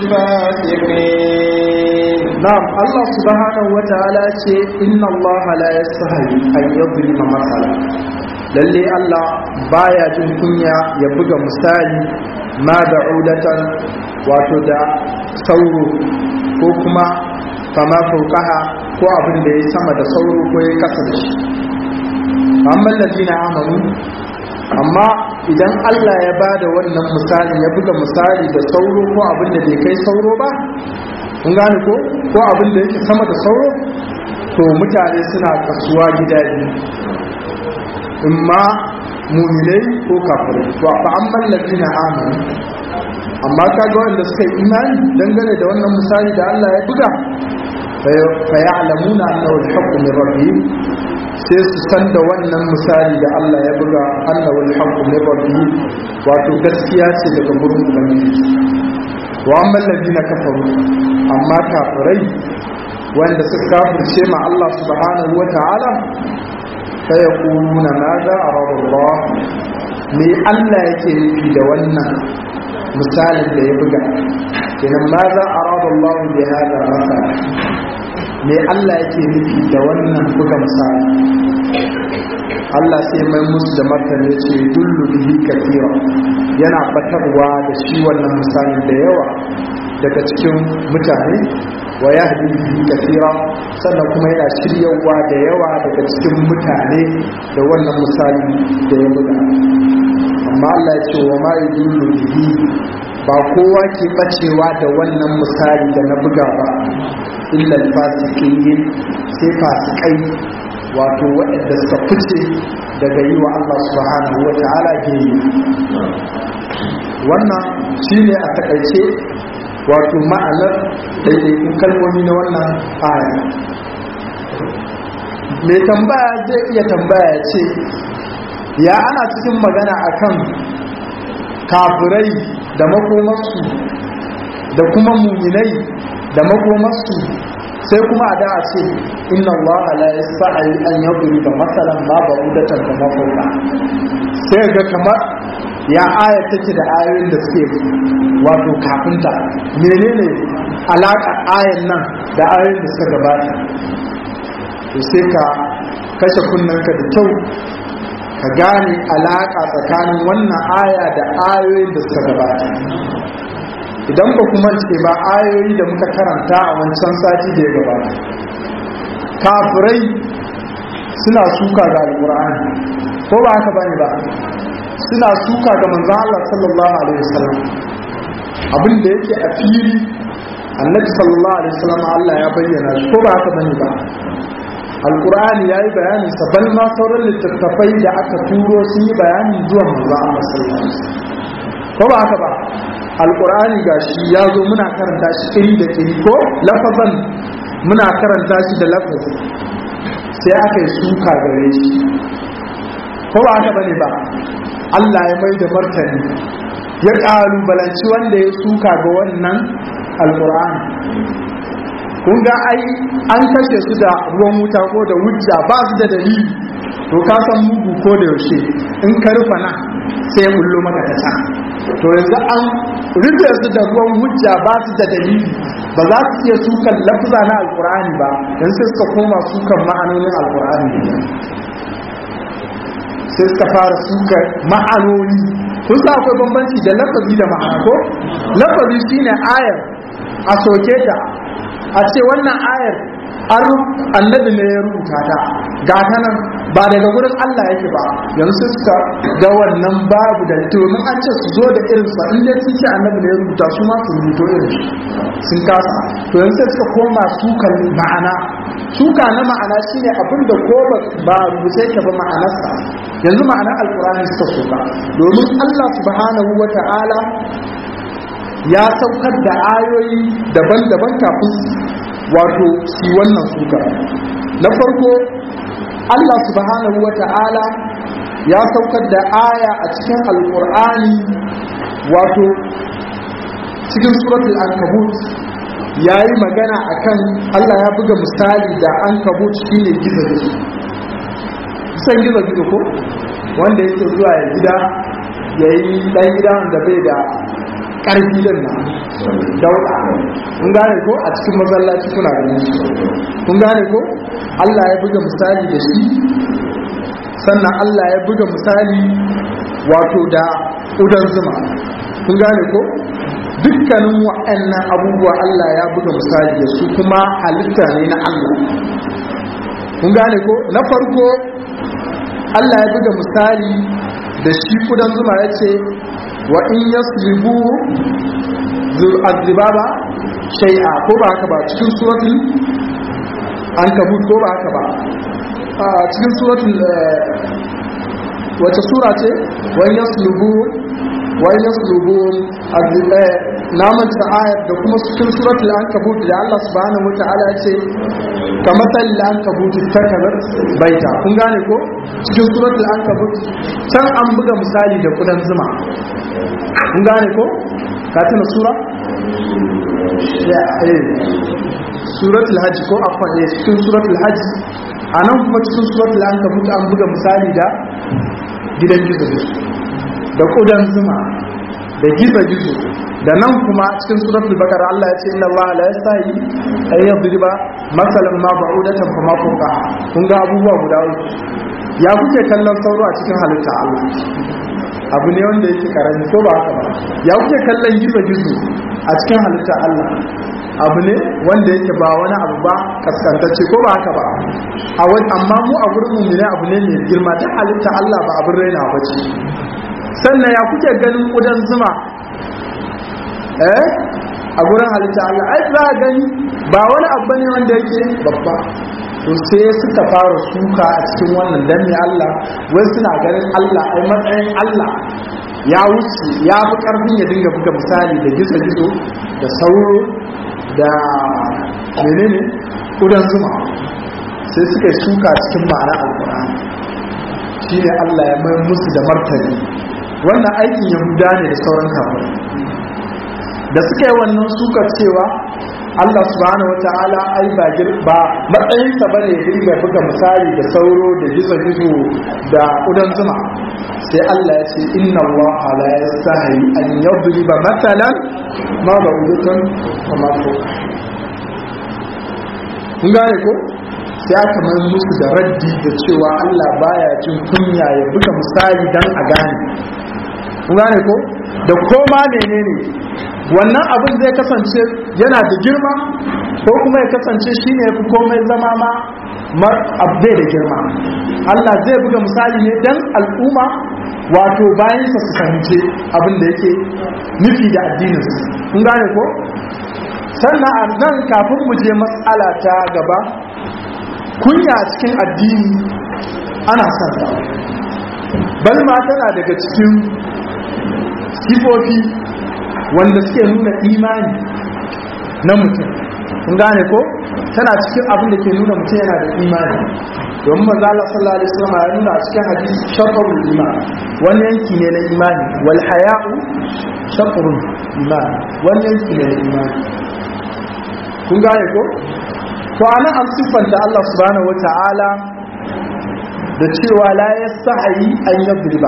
الفاسقين. نعم الله سبحانه وتعالى إن الله لا يستحي أن يضرب مثلا lalle Allah baya jin kunya ya buga misali ma da'udatan wato da sauro ko kuma kama fauqaha ko abin da yayi sama da sauro ko yayi kasa da shi amma ladina amanu amma idan Allah ya bada wannan misali ya buga misali da sauro ko abin da bai kai sauro ba kun gane ko abin da yake sama da sauro to mutane suna kasuwa gida biyu imma mu'minai ko kafirai to fa amma ladina amanu amma kaga wanda suka yi imani dangane da wannan misali da Allah ya buga fa ya'lamuna annahu al-haqqu min rabbihim sai su san da wannan misali da Allah ya buga annahu al-haqqu min rabbihim wato gaskiya ce daga gurin ubangiji wa amma alladhina kafaru amma kafirai wanda suka kafirce ma Allah subhanahu wata'ala sai ya kuluna ma za a Allah me Allah yake nufi da wannan misalin da ya buga kenan ma za a Allah bi hada masal me Allah yake nufi da wannan buga misali Allah sai mai musu da martani ce dullu bihi kathira yana batarwa da shi wannan misalin da yawa daga cikin mutane wa yahdi bihi kathira sannan kuma yana shiryawa da yawa daga cikin mutane da wannan misali da ya buga amma Allah ya ce wa ma yudullu bihi ba kowa ke bacewa da wannan misali da na buga ba illa al-fasiqin sai fasikai wato waɗanda suka fice daga yi wa Allah subhanahu wa ta'ala ke yi wannan shine a takaice wato ma'anar ɗaiɗaikun kalmomi na wannan aya mai tambaya zai iya tambaya ya ce ya ana cikin magana akan kafirai da makomarsu da kuma muminai da makomarsu sai kuma a da a ce inna Allah la yasfa'i an yadriba masalan ma ba'udatan kama fawqa sai ga kamar ya aya take da ayoyin da suke wato kafinta menene alaka ayan nan da ayoyin da suka gabata to sai ka kashe kunnanka da kyau ka gane alaka tsakanin wannan aya da ayoyin da suka gabata idan ba kuma ce ba ayoyi da muka karanta a wancan sati da ya gabata kafirai suna suka ga alqur'ani ko ba haka bane ba suna suka ga manzon Allah sallallahu alaihi wasallam abin da yake a fili annabi sallallahu alaihi wasallam Allah ya bayyana shi ko ba haka bane ba alqur'ani yayi bayanin sa bal ma sauran littattafai da aka turo sun yi bayanin zuwa manzon Allah sallallahu alaihi wasallam ko ba haka ba alqur'ani gashi ya zo muna karanta shi iri da iri ko lafazan muna karanta shi da lafazi sai aka yi suka gare shi ko ba haka bane ba Allah ya mai da martani ya kalubalanci wanda ya suka ga wannan alqur'ani kun ga ai an kashe su da ruwan wuta ko da hujja ba su da dalili to ka san mugu ko da yaushe in ka rufa nan sai bullo maka ta sa to yanzu an rufe su da ruwan hujja ba su da dalili ba za su iya sukan lafza na alqur'ani ba dan sai suka koma sukan ma'anonin alqur'ani sai suka fara suka ma'anoni kun sa akwai bambanci da lafazi da ma'ana ko lafazi shine ayar a soke ta a ce wannan ayar annabi ne ya rubuta ta ga ta nan ba daga gurin Allah yake ba yanzu suka ga wannan babu da domin an ce su zo da irin sa in dai sun ce annabi ne ya rubuta su ma su rubuto irin sun kasa to yanzu suka koma sukan ma'ana suka na ma'ana shine abin da ko ba rubuce ta ba ma'anarsa yanzu ma'anar alkurani suka soka domin Allah subhanahu wata'ala ya saukar da ayoyi daban-daban kafin wato shi wannan suka na farko Allah subhanahu wata'ala ya saukar da aya a cikin alkur'ani wato cikin suratul ankabut yayi magana akan Allah ya buga misali da ankabut shine gizo-gizo san gizo-gizo ko wanda yake zuwa ya gida yayi dan gida wanda bai da karfi din nan dauda kun gane ko a cikin masallaci kuna ganin shi kun gane ko Allah ya buga misali da shi sannan Allah ya buga misali wato da udan zuma kun gane ko dukkanin waɗannan abubuwa Allah ya buga misali da su kuma halitta ne na Allah kun gane ko na farko Allah ya buga misali da shi kudan zuma ya ce wa in yasribu azibaba shay'a ko ba haka ba cikin suratul ankabut ko ba haka ba cikin suratul wace sura ce wa in yasribu naman ta ayat da kuma cikin suratul ankabut da Allah subhanahu wataala ya ce kamatal ankabut takabar baita kun gane ko cikin suratul ankabut can an buga misali da kudan zuma kun gane ko ka tuna sura suratul hajj ko afwan cikin suratul hajj anan kuma cikin suratul ankabut an buga misali da gidan gizo da kudan zuma da gizo da nan kuma cikin suratul baqara Allah ya ce inna Allah la yastahi ay yadriba masalan ma ba'udatan fa ma fawqa kun ga abubuwa guda uku ya kuke kallon sauro a cikin halitta Allah abu ne wanda yake karami ko ba haka ba ya kuke kallon gizo a cikin halitta Allah abu ne wanda yake ba wani abu ba kaskantacce ko ba haka ba amma mu a gurin mu ne abu ne mai girma ta halitta Allah ba abin raina ba ce sannan ya kuke ganin kudan zuma a gurin halitta Allah ai za a gani ba wani abu ne wanda yake babba to sai suka fara suka a cikin wannan danne Allah wai suna ganin Allah ai matsayin Allah ya wuce ya fi karfin ya dinga buga misali da gizo da sauro da menene kudan zuma sai suka yi suka cikin ma'ana alkur'ani shine Allah ya mai musu da martani wannan aikin yahuda ne da sauran kafirai da suka yi wannan suka cewa Allah subhanahu wataala ai ba matsayinsa bane ya dinga buga misali da sauro da gizo da kudan zuma sai Allah ya ce inna Allah la yastahi an yadriba mathalan ma ba'udatan wa ma fawqa kun gane ko sai aka mai musu da raddi da cewa Allah baya jin kunya ya buga misali dan a gane kun gane ko da koma menene wannan abin zai kasance yana da girma ko kuma ya kasance shine yafi komai zama ma abde da girma Allah zai buga misali ne dan al'umma wato bayan sa su fahimce abin da yake nufi da addinin su kun gane ko sannan a nan kafin mu je matsala ta gaba kunya cikin addini ana son ta bal ma tana daga cikin sifofi wanda suke nuna imani na mutum kun gane ko tana cikin abin da ke nuna mutum yana da imani domin manzo Allah sallallahu alaihi wasallam ya nuna a cikin hadisi shatrul iman wani yanki ne na imani wal haya'u shatrul iman wani yanki ne na imani kun gane ko to ana an siffanta Allah subhanahu wataala da cewa la yastahi an yadriba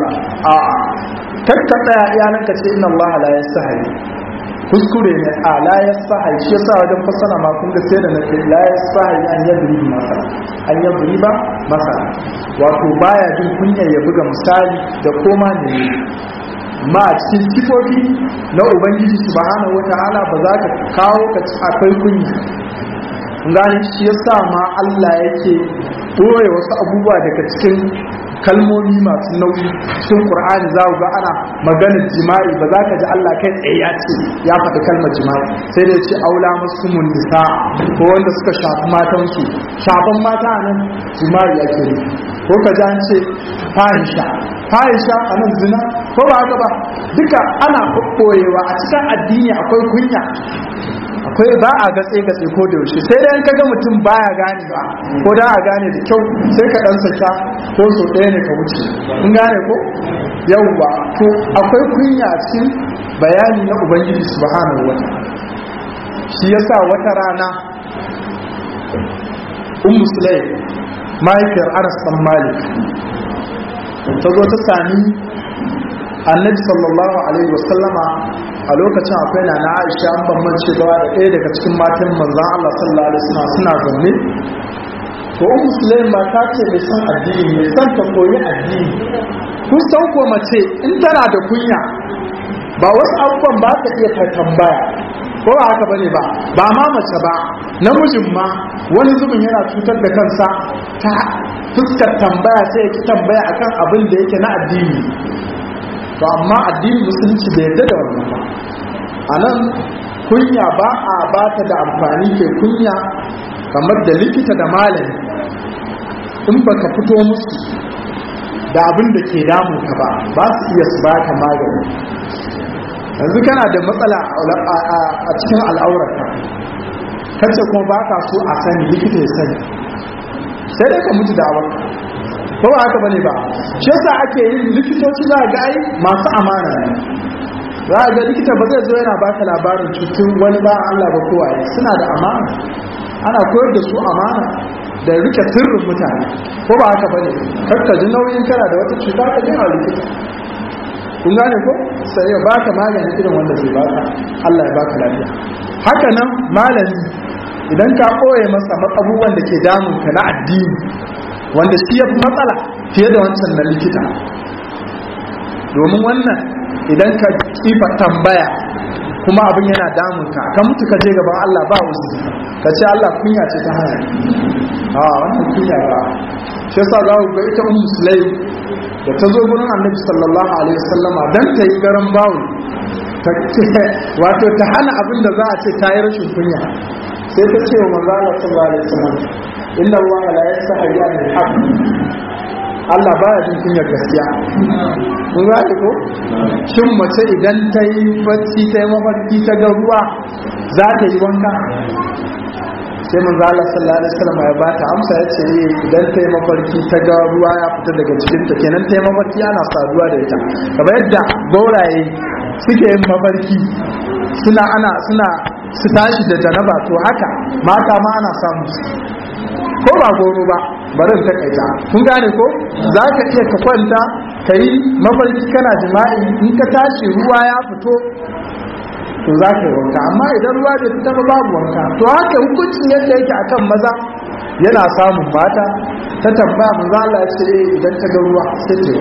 kakka tsaya iyanan ka ce inna Allah la yastahi kuskure ne la yastahi shi yasa wajen fassara ma kun ga sai da nake la yastahi an yadriba masa an yadriba masa wato baya jin kunya ya buga misali da koma ne ma a cikin sifofi na ubangiji subhanahu wataala ba za ka kawo ka akwai kunya gani shi yasa ma Allah yake ɓoye wasu abubuwa daga cikin kalmomi masu nauyi cikin Qur'ani za ku ga ana maganar jima'i ba za ka ji Allah kai tsaye ya ce ya faɗi kalmar jima'i sai da ya ce aula muslimun nisa ko wanda suka shafi matansu shafan mata nan jima'i ake yi ko ka ji an ce fahisha a nan zina ko ba haka ba duka ana ɓoyewa a cikin addini akwai kunya akwai ba a gatse ko da yaushe sai dai kaga mutum baya gane ba ko da a gane da kyau sai ka dan saka ko so ɗaya ne ka wuce kun gane ko yawwa to akwai kunya cikin bayani na ubangiji subhanahu wataala shi yasa wata rana ummu sulaim mahaifiyar Anas bin Malik ta zo ta sami annabi sallallahu alaihi wasallama a lokacin akwai na Aisha an bambance da ɗaya daga cikin matan manzon Allah sallallahu alaihi wasallam suna zanne to ummu sulaim ma ta ce mai san addini mai san ta koyi addini kun san ko mace in tana da kunya ba wasu abubuwan ba ta iya tambaya ko ba haka bane ba ma mace ba namijin ma wani zubin yana cutar da kansa ta fuskar tambaya sai ya ki tambaya akan abin da yake na addini to amma addinin musulunci bai yarda da wannan ba anan kunya ba a bata da amfani ke kunya kamar da likita da malami in baka fito musu da abin da ke damu ka ba su iya su baka magani yanzu kana da matsala a cikin al'aurarka kace kuma ba ka so a sani likita ya sani sai dai ka mutu da awarka ko ba haka bane ba shi yasa ake yin likitoci za ga ai masu amana ne za a ga likita ba zai zo yana baka labarin cutar wani ba Allah ba kowa suna da amana, ana koyar da su amana da rike sirrin mutane, ko ba haka bane? Kakka ji nauyin kana da wata cuta ka je a likita, kun gane ko? Sai ya baka magani irin wanda zai baka, Allah ya baka lafiya. Haka nan malami idan ka koye masa abubuwan da ke damun ka na addini wanda shi ya fi matsala fiye da wancan na likita, domin wannan idan ka kifa tambaya kuma abin yana damun ka mutu ka je gaban Allah ba wasu ka ce Allah kunya ce ta hana wannan kunya ba. shi yasa za ku ga ita Sulaim da ta zo gurin Annabi sallallahu alaihi wasallama dan ta yi garan bawo wato ta hana abin da za a ce ta yi rashin kunya, sai ta ce wa manzo Allah sallallahu alaihi wasallam inna Allah la yastahi anil haqq, Allah baya jin kunyar gaskiya. Kun ga ko shin mace idan ta yi bacci ta yi mafarki ta ga ruwa za ta yi wanka? Sai manzo Allah sallallahu alaihi wasallam ya bata amsa, ya ce idan ta yi mafarki ta ga ruwa ya fita daga cikin ta kenan ta yi mafarki ana saduwa da ita, kamar yadda gauraye suke yin mafarki suna su tashi da janaba, to haka mata ma ana samu ko ba goro ba. Barin ta kaita, kun gane ko? Za ka iya ka kwanta ka yi mafarki kana jima'i, in ka tashi ruwa ya fito to za ka yi wanka, amma idan ruwa bai fita ba babu wanka. To haka hukuncin yadda yake akan maza yana samun mata ta tambaya manzo Allah ya ce idan ta ga ruwa sai ta yi.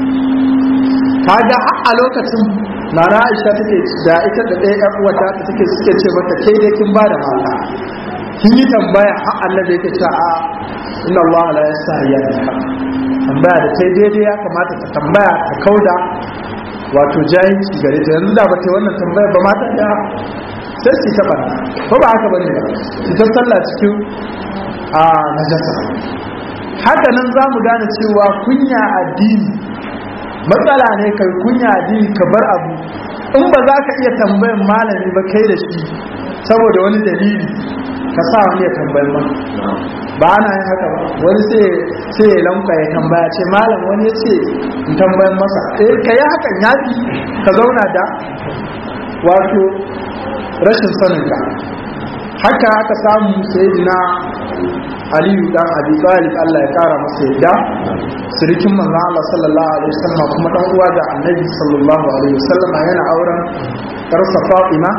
Kaga a lokacin Nana Aisha take da ita da ɗaya ƴar uwata take suke ce mata kai dai kin ba da mata, kin yi tambaya har Annabi yake cewa a inna Allah la yastahi anil haqq, tambaya da kai daidai ya kamata ta tambaya ta kauda wato jahilci gare ta. Yanzu da ba ta wannan tambaya ba mata da sai su ta bana, ko ba haka bane ba, ita sallah cikin najasa. Haka nan za mu gane cewa kunya addini matsala ne, kai kunya addini ka bar abu in ba za ka iya tambayan malami ba kai da shi saboda wani dalili ka sa wani ya tambayi ma ba ana yin haka ba. Wani sai ya lanka ya tambaya ce malam wani ya ce in tambayan masa, ka yi hakan ya fi ka zauna da wato rashin saninka. Haka aka samu sayyidina Aliyu dan Abi Talib Allah ya kara masa yadda, sirikin manzo Allah sallallahu alaihi wasallam kuma dan uwa da Annabi sallallahu alaihi wasallam, yana auren karsa Fatima,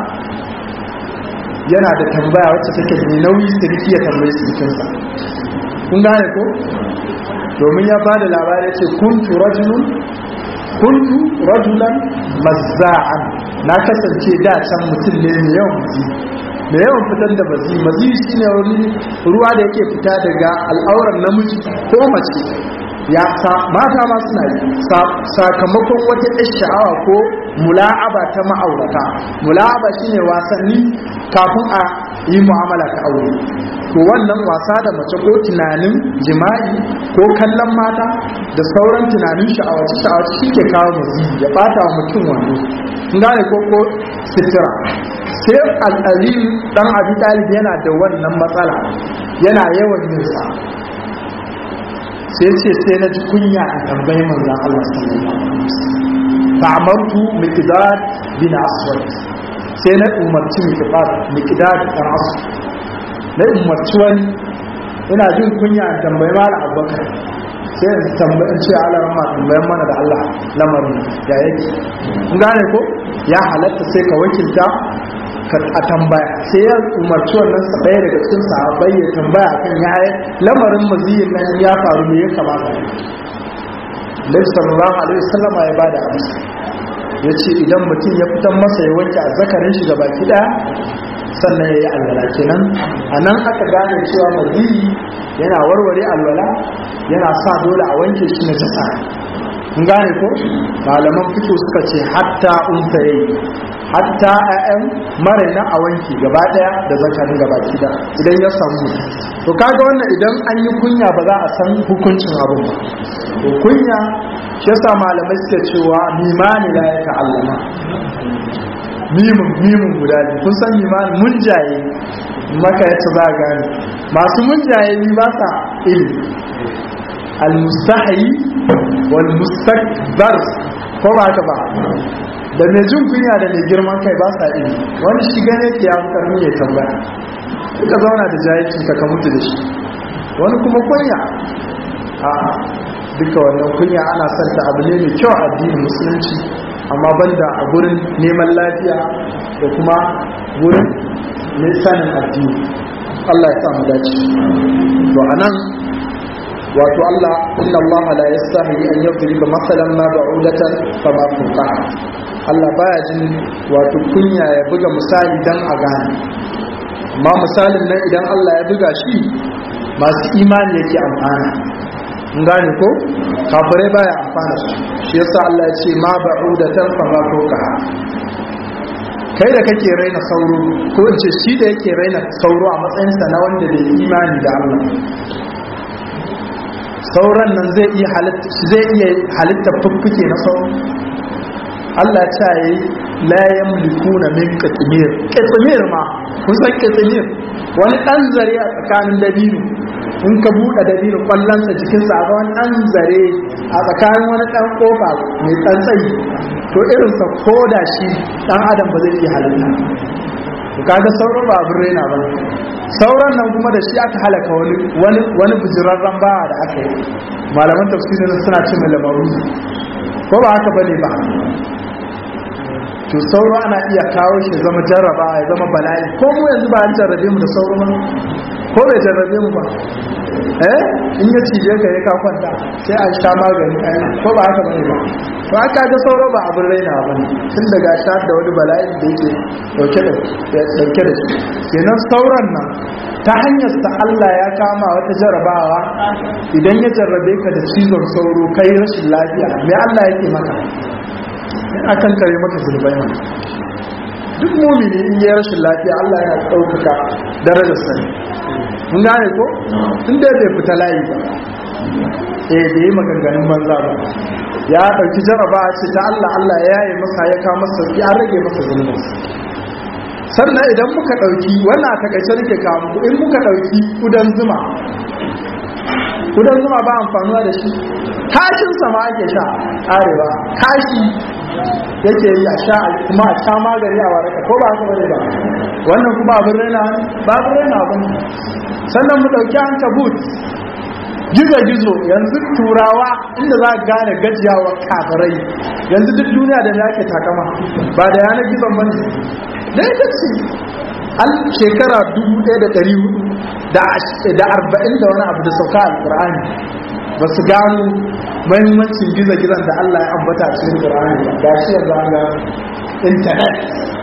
yana da tambaya wacce take da nauyi siriki ya tambaye sirikinsa. Kun gane ko? Domin ya bada labari yace kuntu rajulan mazza'an, na kasance da can mutum ne mai yawan fitar da mazi shine wani ruwa da yake fita daga al'auran namiji ko mace, ya mata ma suna yi sakamakon wata sha'awa ko mula'aba ta ma'aurata. Mula'aba shine wasanni kafin a yi mu'amala ta aure, to wannan wasa da mace ko tunanin jima'i ko kallon mata da sauran tunanin sha'awaci shi ke kawo mazi ya bata wa mutum wando, gane ko sitira. Sai al'aliyu dan Abi Talib yana da wannan matsala, yana yawan yin sa, sai ce sai na ji kunya a tambayi manzon Allah sallallahu alaihi wasallam. Ta'amartu Miqdad bin Aswad, sai na umarci Miqdad bin Aswad, na umarci wani, ina jin kunya a tambayi Malam Abubakar, sai in tambayin ce Allah ma tambayan mana da Allah lamarin ya yake. Kun gane ko? Ya halatta sai ka wakilta a tambaya, sai ya umarci wannan ɗaya daga cikin sahabbai ya tambaya akan ya lamarin maziyin nan ya faru ne ya kamata. Nabi sallallahu alaihi wasallam ya bada amsa, yace idan mutum ya fitar masa ya wanke azzakarin shi gabaki daya sannan yayi alwala. Kenan anan aka gane cewa maziyi yana warware alwala, yana sa dole a wanke shi na jasa. Kun gane ko? Malaman fiqh suka ce hatta unsayi, hatta ayyan maraina a wanki gaba daya da zakarin gaba kida idan ya samu. To kaga wannan idan an yi kunya ba za a san hukuncin abun ba. To kunya shi yasa malamai suke cewa mimani la ya ta'allama, mimun guda ne. Kun san mimani munjaye maka yace za gane masu munjaye ni ba sa ilimi. Al-mustahi wal mustakbar, ko ba haka ba? da mai jin kunya da mai girman kai ba sa iri, wani shi gane ke ya karni ya tambaya ka zauna da jahilcin ka mutu da shi, wani kuma kunya a duka wannan kunya ana son ta abu ne mai kyau a addinin musulunci, amma banda a gurin neman lafiya da kuma gurin sanin addini. Allah ya samu dace. To anan wato Allah inna Allah la yastahi an yadriba masalan ma ba'udatan fama fawqaha. Allah baya jin wato kunya ya buga misali dan a gane, amma misalin nan idan Allah ya buga shi masu imani yake amfana. In gane ko kafirai baya amfana su, shi yasa Allah ya ce ma ba'udatan fama fawqaha. Kai da kake raina sauro, ko in ce shi da yake raina sauro a matsayinsa na wanda bai imani da Allah, sauran nan zai iya halitta fuffuke na sauro. Allah ta yi la yamlikuna min qitmir ma kun san qitmir wani dan zare a tsakanin dabino, in ka buɗe dabino kwallonsa jikinsa a wani dan zare a tsakanin wani dan kofa mai tsantsayi, to irinsa ko da shi dan adam ba zai iya halitta. to kaga sauro ba abin raina ba, sauran nan kuma da shi aka halaka wani bujirarren ba da aka yi, malaman tafsirin suna ce mai lamaru, ko ba haka bane ba. to sauro ana iya kawo shi zama jarraba ya zama bala'i, ko mu yanzu ba an jarrabe mu da sauro ba, ko bai jarrabe mu ba, in ya cije ka ya ka kwanta sai an sha magani ko ba haka bane ba. to aka ga sauro ba abin raina ba ne, tun daga sha da wani bala'i da yake dauke da shi. kenan sauran nan ta hanyar sa Allah ya kama wata jarrabawa, idan ya jarrabe ka da cizon sauro kai rashin lafiya, me Allah yake maka? akan kare maka zulbai mana. duk mumini in yi rashin lafiya Allah ya ɗaukaka darajar sani, mun gane ko? inda bai fita layi ba, da yi maganganun banza ba, ya ɗauki jaraba ce ta Allah ya yi masa ya kawo masa ya rage masa zulmai. sannan idan muka ɗauki wannan a takaice nake kawo muku, in muka ɗauki kudan zuma ba amfanuwa da shi, kashin sama ake sha arewa, kashi yake yi a sha kuma a sha magani a waraka, ko ba haka bane ba. wannan kuma abin raina ba abin raina ba ne. sannan mu dauki ankabut, gizo yanzu turawa inda za ka gane gajiyawa kafirai, yanzu duk duniya da ya ke takama ba da yanar gizon bane da ita ce an shekara 1440 da wani abu da sauka alkur'ani ba su gano mahimmancin gizo-gizon da Allah ya ambata cikin Qur'ani ba. Ga shi yanzu an ga internet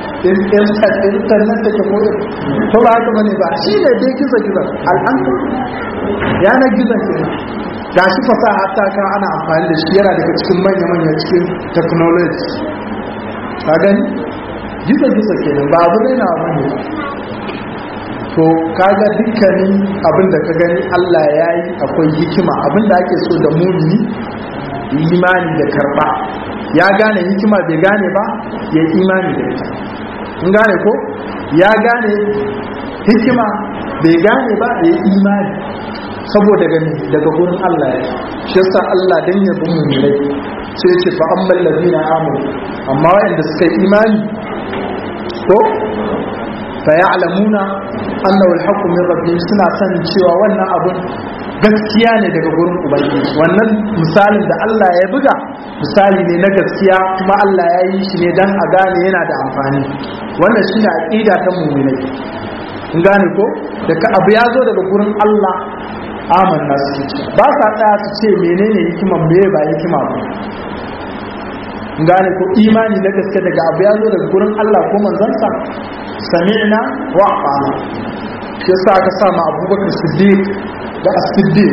da ke ko ba haka bane ba, shi ne dai gizo-gizon al'ankar yanar gizon ke ga shi fasaha ta kan ana amfani da shi, yana daga cikin manya-manya cikin technology. ka gani gizo-gizo ke ba abu ne na wani ba. to kaga dukkanin abin da ka gani Allah ya yi akwai hikima, abin da ake so da mumini imani da karba. ya gane hikima bai gane ba ya imani da ita, in gane ko ya gane hikima bai gane ba ya imani, saboda gani daga gurin Allah ya shi yasa Allah dan ya bi mu'minai sai ce fa ammal ladina amanu, amma wanda suka yi imani ko fa ya'lamuna annahu al-haqqu min rabbihim, suna sanin cewa wannan abun gaskiya ne daga gurin ubangiji. wannan misalin da Allah ya buga misali ne na gaskiya, kuma Allah ya yi shi ne dan a gane yana da amfani. wannan shine aqida ta mu'minai, in gane ko daga abu ya zo daga gurin Allah amanna suke ce, ba sa tsaya su ce menene hikiman me ba hikima ba, in gane ko imani na gaske daga abu ya zo daga gurin Allah ko manzansa, sami'na wa ata'na. shi yasa aka sa ma Abubakar Siddiq da As-Siddiq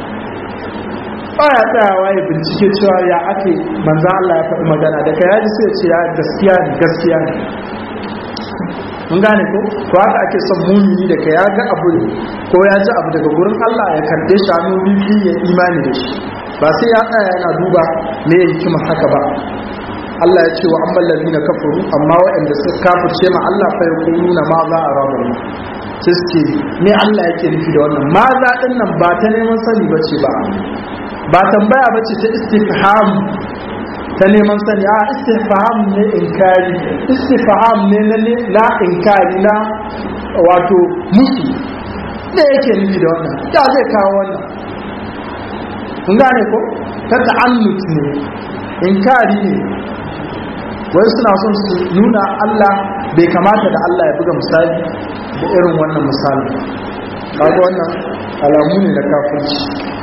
baya tsayawa ya bincike cewa ya ake manzan Allah ya faɗi magana, daga ya ji sai ce ya gaskiya ne mun gane ko to haka ake son mumini da ka ya ga abu ko ya ji abu daga gurin Allah ya karbe shi hannu bibi ya imani da shi, ba sai ya tsaya yana duba me ya hikima haka ba. Allah ya ce wa amman ladina kafaru, amma waɗanda suka kafirce ma Allah fa yaquluna ma za a rabu sai suke me Allah yake nufi da wannan ma za din nan ba ta neman sani bace ba tambaya bace ta istifham ta neman sani a istifham ne inkari istifham ne na inkari na wato musu da yake nufi da wannan ya zai kawo wannan kun gane ko ta ta'annut ne inkari ne wai suna son su nuna Allah bai kamata da Allah ya buga misali da irin wannan misali kaga wannan alamu ne na kafirci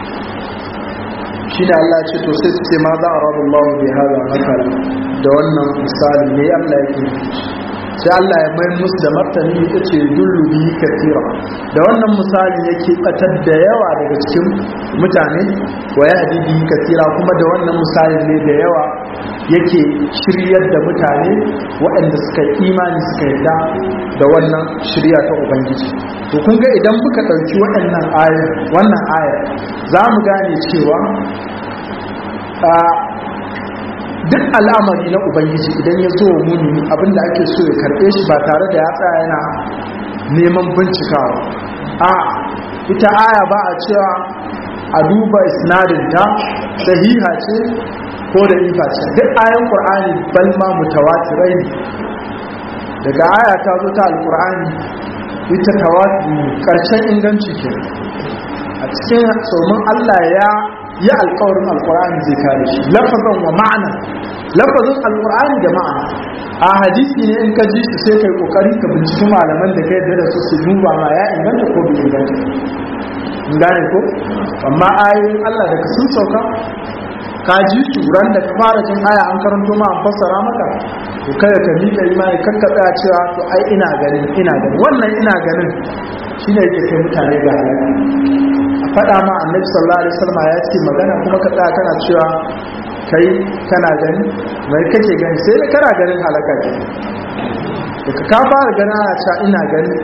shine Allah ya ce to sai su ce ma za a rabu Allah bai hada makala da wannan misali ne Allah yake sai Allah ya mai musu da martani ita ce dullubi katira da wannan misali yake batar da yawa daga cikin mutane wa ya hadidi katira kuma da wannan misali ne da yawa yake shiryar da mutane waɗanda suka imani suka yarda da wannan shirya ta ubangiji to kun ga idan muka ɗauki wannan ayar za mu gane cewa duk al'amari na ubangiji idan ya zo muni abinda ake so ya karɓe shi ba tare da ya tsaya yana neman bincikawa ita aya ba a cewa a duba isnadinta sahiha ce ko da ifa ce duk ayan qur'ani balma mutawatirai ne daga aya ta zo ta alqur'ani ita tawatur karshen inganci ke a cikin saumin Allah ya yi alƙawarin alqur'ani zai kare shi lafazan wa ma'ana lafazin alqur'ani da ma'ana a hadisi ne in ka ji shi sai kai kokari ka binciki malaman da kai da su su duba ma ya inganta ko bai inganta gane ko amma ayoyin Allah daga sun sauka ka ji turan da ka fara jin aya an karanto ma an fassara maka to kada ka miƙa imani kakka tsaya cewa to ai ina ganin wannan ina ganin shine yake kai mutane ga halaka a faɗa ma annabi sallallahu alaihi wasallam ya ce magana kuma ka tsaya kana cewa kai kana gani mai kake gani sai da kana ganin halaka ce daga ka fara ganin ana cewa ina gani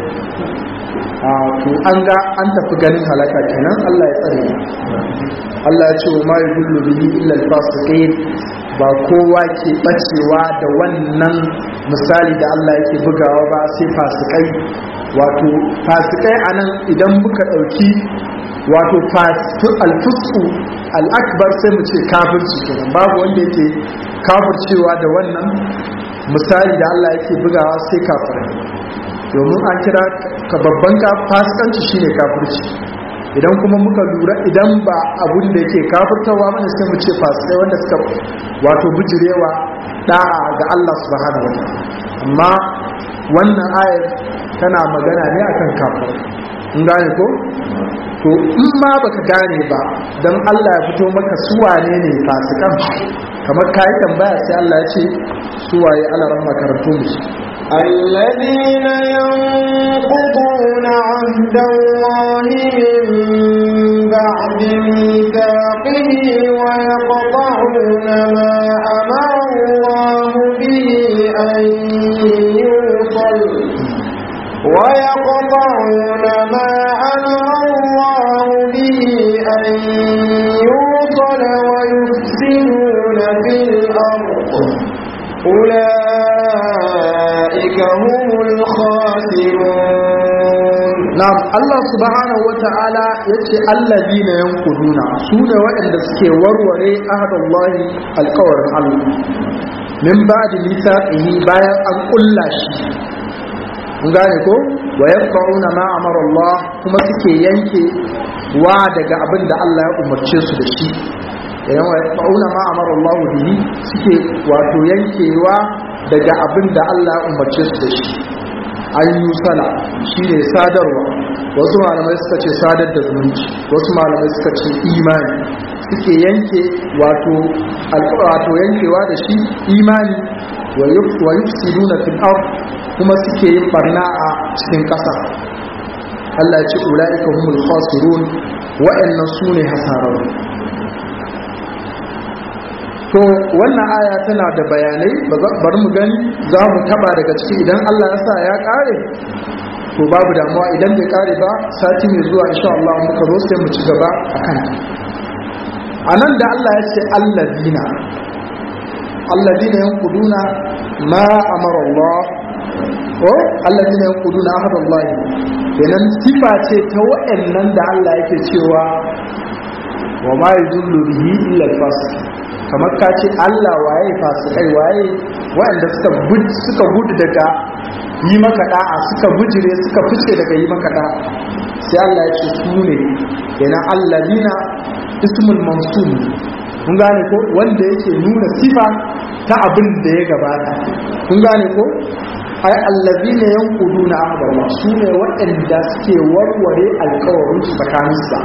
to an tafi ganin halaka kenan Allah ya tsare Allah ya ce wa ma yudullu bihi illa al-fasiqin ba kowa ke bacewa da wannan misali da Allah yake bugawa ba sai fasikai wato fasikai anan idan muka dauki wato al-fisqu al-akbar sai mu ce kafirci kenan babu wanda yake kafircewa da wannan misali da Allah yake bugawa sai kafirai domin an kira ka babban fasikanci shine kafirci idan kuma muka lura idan ba abun da yake kafirtawa bane sai mu ce fasikai wanda suka wato bijirewa da'a ga Allah subhanahu wa ta'ala amma wannan ayar tana magana ne akan kafir in gane ko to in ma baka gane ba dan Allah ya fito maka suwane ne fasikan kamar kai tambaya sai Allah ya ce suwaye alaran makarantu mu الذين ينقضون عهد الله من بعد ميثاقه ويقطعون ما أمر الله به أن يوصل ويقطعون ما أمر الله به أن يوصل ويفسدون في الأرض أولئك هم الخاسرون نعم الله سبحانه وتعالى يتي الذين ينقضون سنة وإن سكي وروري أهد الله القول الله من بعد ميثاقه بايا أن كل شيء ngane ko wa yaqauna ma amara Allah kuma suke yanke wa daga abin da Allah ya umarce su da shi idan wa yaqauna ma amara Allah bihi suke wato yankewa daga abin da Allah ya umarce su da shi ayyusala shine sadarwa wasu malamai suka ce sadar da zumunci wasu malamai suka ce imani suke yanke wato yankewa da shi imani wa yufsiduna fil ard kuma suke yin barna a cikin ƙasa Allah ya ce ulaika humul khasirun wa'annan sune hasararru to wannan aya tana da bayanai bari mu gani za mu taba daga ciki idan Allah ya sa ya kare to babu damuwa idan bai kare ba sati mai zuwa insha Allah muka zo sai mu ci gaba akan anan da Allah ya ce alladina yanquduna ma amara Allah alladina yanquduna ahad Allah kenan sifa ce ta waɗannan da Allah yake cewa wa ma yudullu bihi illa al-fasq kamar ka ce Allah waye fasikai waye wanda suka gudu daga yi maka da'a suka bujire suka fice daga yi maka da'a sai Allah ya ce su ne yana allazina ismul mawsul kun gane ko wanda yake nuna sifa ta abin da ya gabata kun gane ko ai allazina yanquduna ahdahu su ne waɗanda suke warware alƙawarin su tsakanin su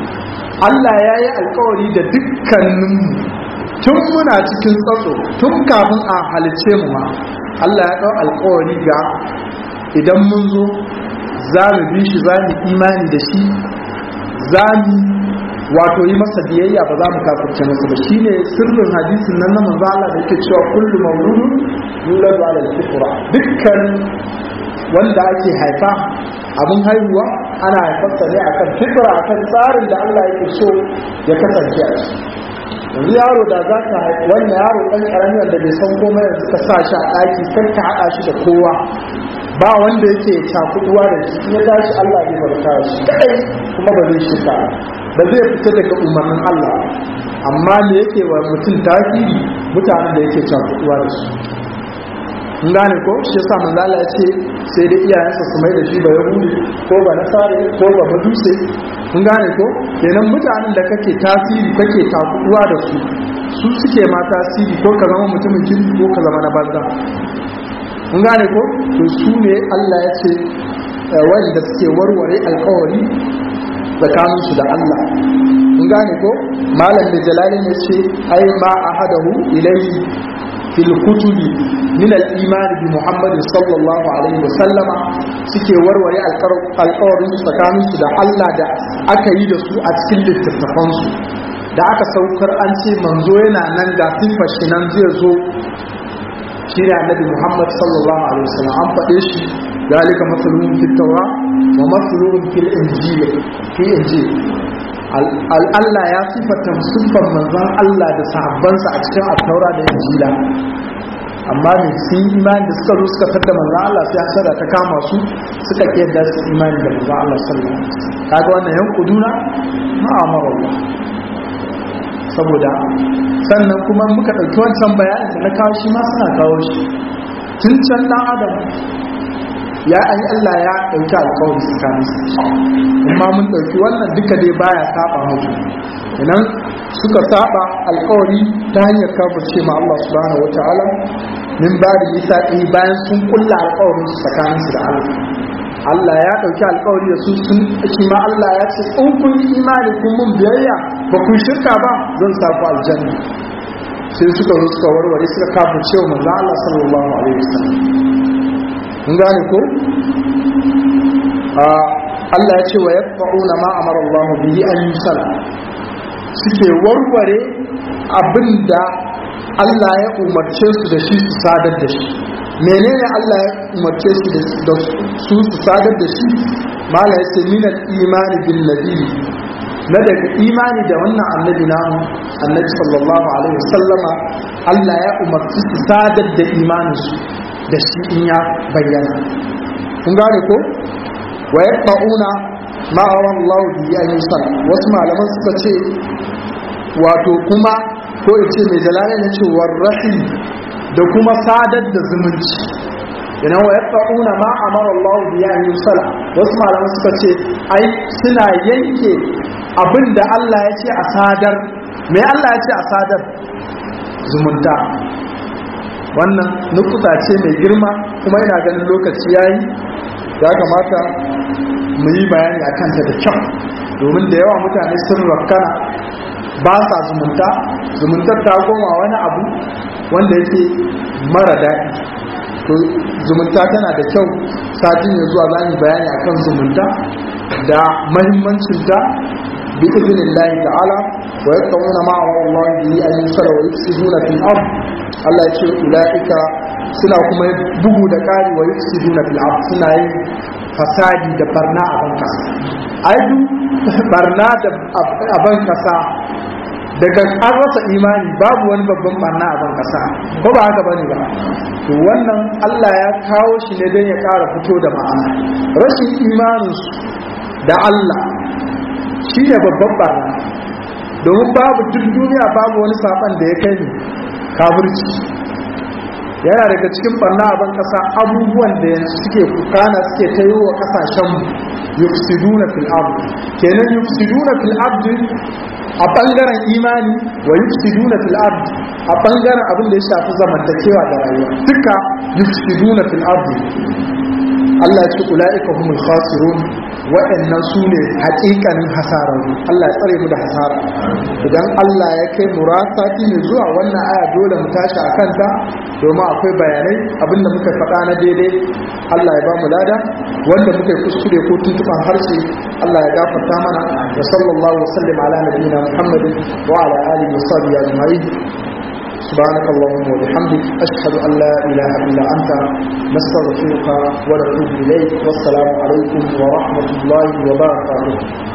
Allah ya yi alƙawari da dukkanin tun muna cikin tsatso tun kafin a halice mu ma Allah ya ɗau alƙawari ga idan mun zo za mu bi shi za mu imani da shi za mu wato yi masa biyayya ba za mu kafirce masa ba shine sirrin hadisin nan na manzo Allah da yake cewa kullu mawludun yuladu ala al-fitra dukkan wanda ake haifa abin haihuwa ana haifarsa ne akan fitra akan tsarin da Allah yake so ya kasance a ciki yanzu yaro da za ka haifa wannan yaro ɗan ƙarami wanda bai san komai yanzu ka sa shi a ɗaki kan ka haɗa shi da kowa ba wanda yake cakuɗuwa da shi ya tashi Allah ne barka shi kadai kuma ba zai shirka ba zai fita daga umarnin Allah amma me yake wa mutum tasiri mutanen da yake cakuɗuwa da su in gane ko shi yasa manzo Allah ya ce sai dai iyayensa su mai da shi ba yahudi ko ba nasare ko ba maduse in gane ko kenan mutanen da kake tasiri kake cakuɗuwa da su su suke ma tasiri ko ka zama mutumin kirki ko ka zama na banza in gane ko to su ne Allah ya ce wanda suke warware alkawari tsakaninsu da Allah in gane ko malam da jalalin ya ce ai ma ahadahu ilayhi fil kutubi min al-iman bi Muhammad sallallahu alaihi wasallam suke warware alkawarin tsakaninsu da Allah da aka yi da su a cikin littattafansu da aka saukar an ce manzo yana nan ga sifar shi nan zai zo shi ne annabi Muhammad sallallahu alaihi wasallam an faɗe shi zalika masaluhum fit tawra wa masaluhum fil injil Allah ya sifata sifar manzon Allah da sahabbansa a cikin at-taura da injila amma ne sun imani da suka zo suka tada manzon Allah sai hasara ta kama su suka kiyarda su imani da manzon Allah sallallahu alaihi wasallam kaga wannan yankuduna ma'amara Allah saboda sannan kuma muka ɗauki wancan bayanin da na kawo shi ma suna kawo shi tun can ɗan adam ya ayi Allah ya ɗauki alƙawari tsakanin su amma mun ɗauki wannan duka dai baya saba mutu idan suka saba alƙawari ta hanyar kafirce ma Allah subhanahu wataala min ba da isaƙi bayan sun kulla alƙawarin su tsakanin su da Allah ya ɗauki alƙawari da su sun shi ma Allah ya ce in kun yi imani kun mun biyayya ba kun shirka ba zan sa ku aljanna sai suka zo suka warware suka kafa cewa manzo Allah sallallahu alaihi wasallam mun gane ko Allah ya ce wa yaqta'una ma amara Allah bihi an yusala suke warware abinda Allah ya umarce su da shi su sadar da shi menene Allah ya umarce su da su sadar da shi mala yace min al-imani bil nabi na daga imani da wannan annabi namu annabi sallallahu alaihi wasallama Allah ya umarci su sadar da imanin su da shi in ya bayyana kun gane ko wa yaqauna ma Allah bi an yusal wasu malaman suka ce wato kuma ko yace mai jalala ne ce warrahi da kuma sadar da zumunci ina wa yaqauna ma amara Allah bi an yusal wasu malaman suka ce ai suna yanke abinda Allah ya ce a sadar me Allah ya ce a sadar zumunta wannan nukuta ce mai girma kuma ina ganin lokaci yayi ya kamata mu yi bayani akan ta da kyau domin da yawa mutane sun rakkana ba sa zumuntar ta goma wani abu wanda yake mara daɗi to zumunta tana da kyau satin ya zuwa zani bayani akan zumunta da mahimmancinta bi idnillahi ta'ala wa yaqawuna ma'a Allah bi an yusara wa yufsiduna fil ard Allah ya ce ulaika suna kuma bugu da ƙari wa yufsiduna fil ard suna yin fasadi da barna a ban kasa ai duk barna da a ban kasa daga an rasa imani babu wani babban barna a ban kasa ko ba haka bane ba to wannan Allah ya kawo shi ne don ya ƙara fito da ma'ana rashin imanin da Allah shi ne babban barna domin babu duk duniya babu wani saban da ya kai ni kafirci. Yana daga cikin barna a ban kasa abubuwan da yanzu suke kukana suke ta yi wa kasashenmu yufsiduna fil ard, kenan yufsiduna fil ard a bangaren imani wa yufsiduna fil ard a bangaren abin da ya shafi zamantakewa da rayuwa, duka yufsiduna fil ard. Allah ya ce ulaika humul khasirun, waɗannan su ne haƙiƙanin hasararru. Allah ya tsare mu da hasara. Idan Allah ya kai mu sati ne zuwa wannan aya dole mu tashi a kanta, domin akwai bayanai abinda muka faɗa na daidai Allah ya ba mu lada, wanda muka kuskure ko tuntuɓan harshe Allah ya gafarta mana. Wa sallallahu wa sallim ala nabiyyina Muhammadin wa ala alihi wa sahbihi ajma'in. سبحانك اللهم وبحمدك أشهد أن لا إله إلا أنت نستغفرك ونتوب إليك. والسلام عليكم ورحمة الله وبركاته.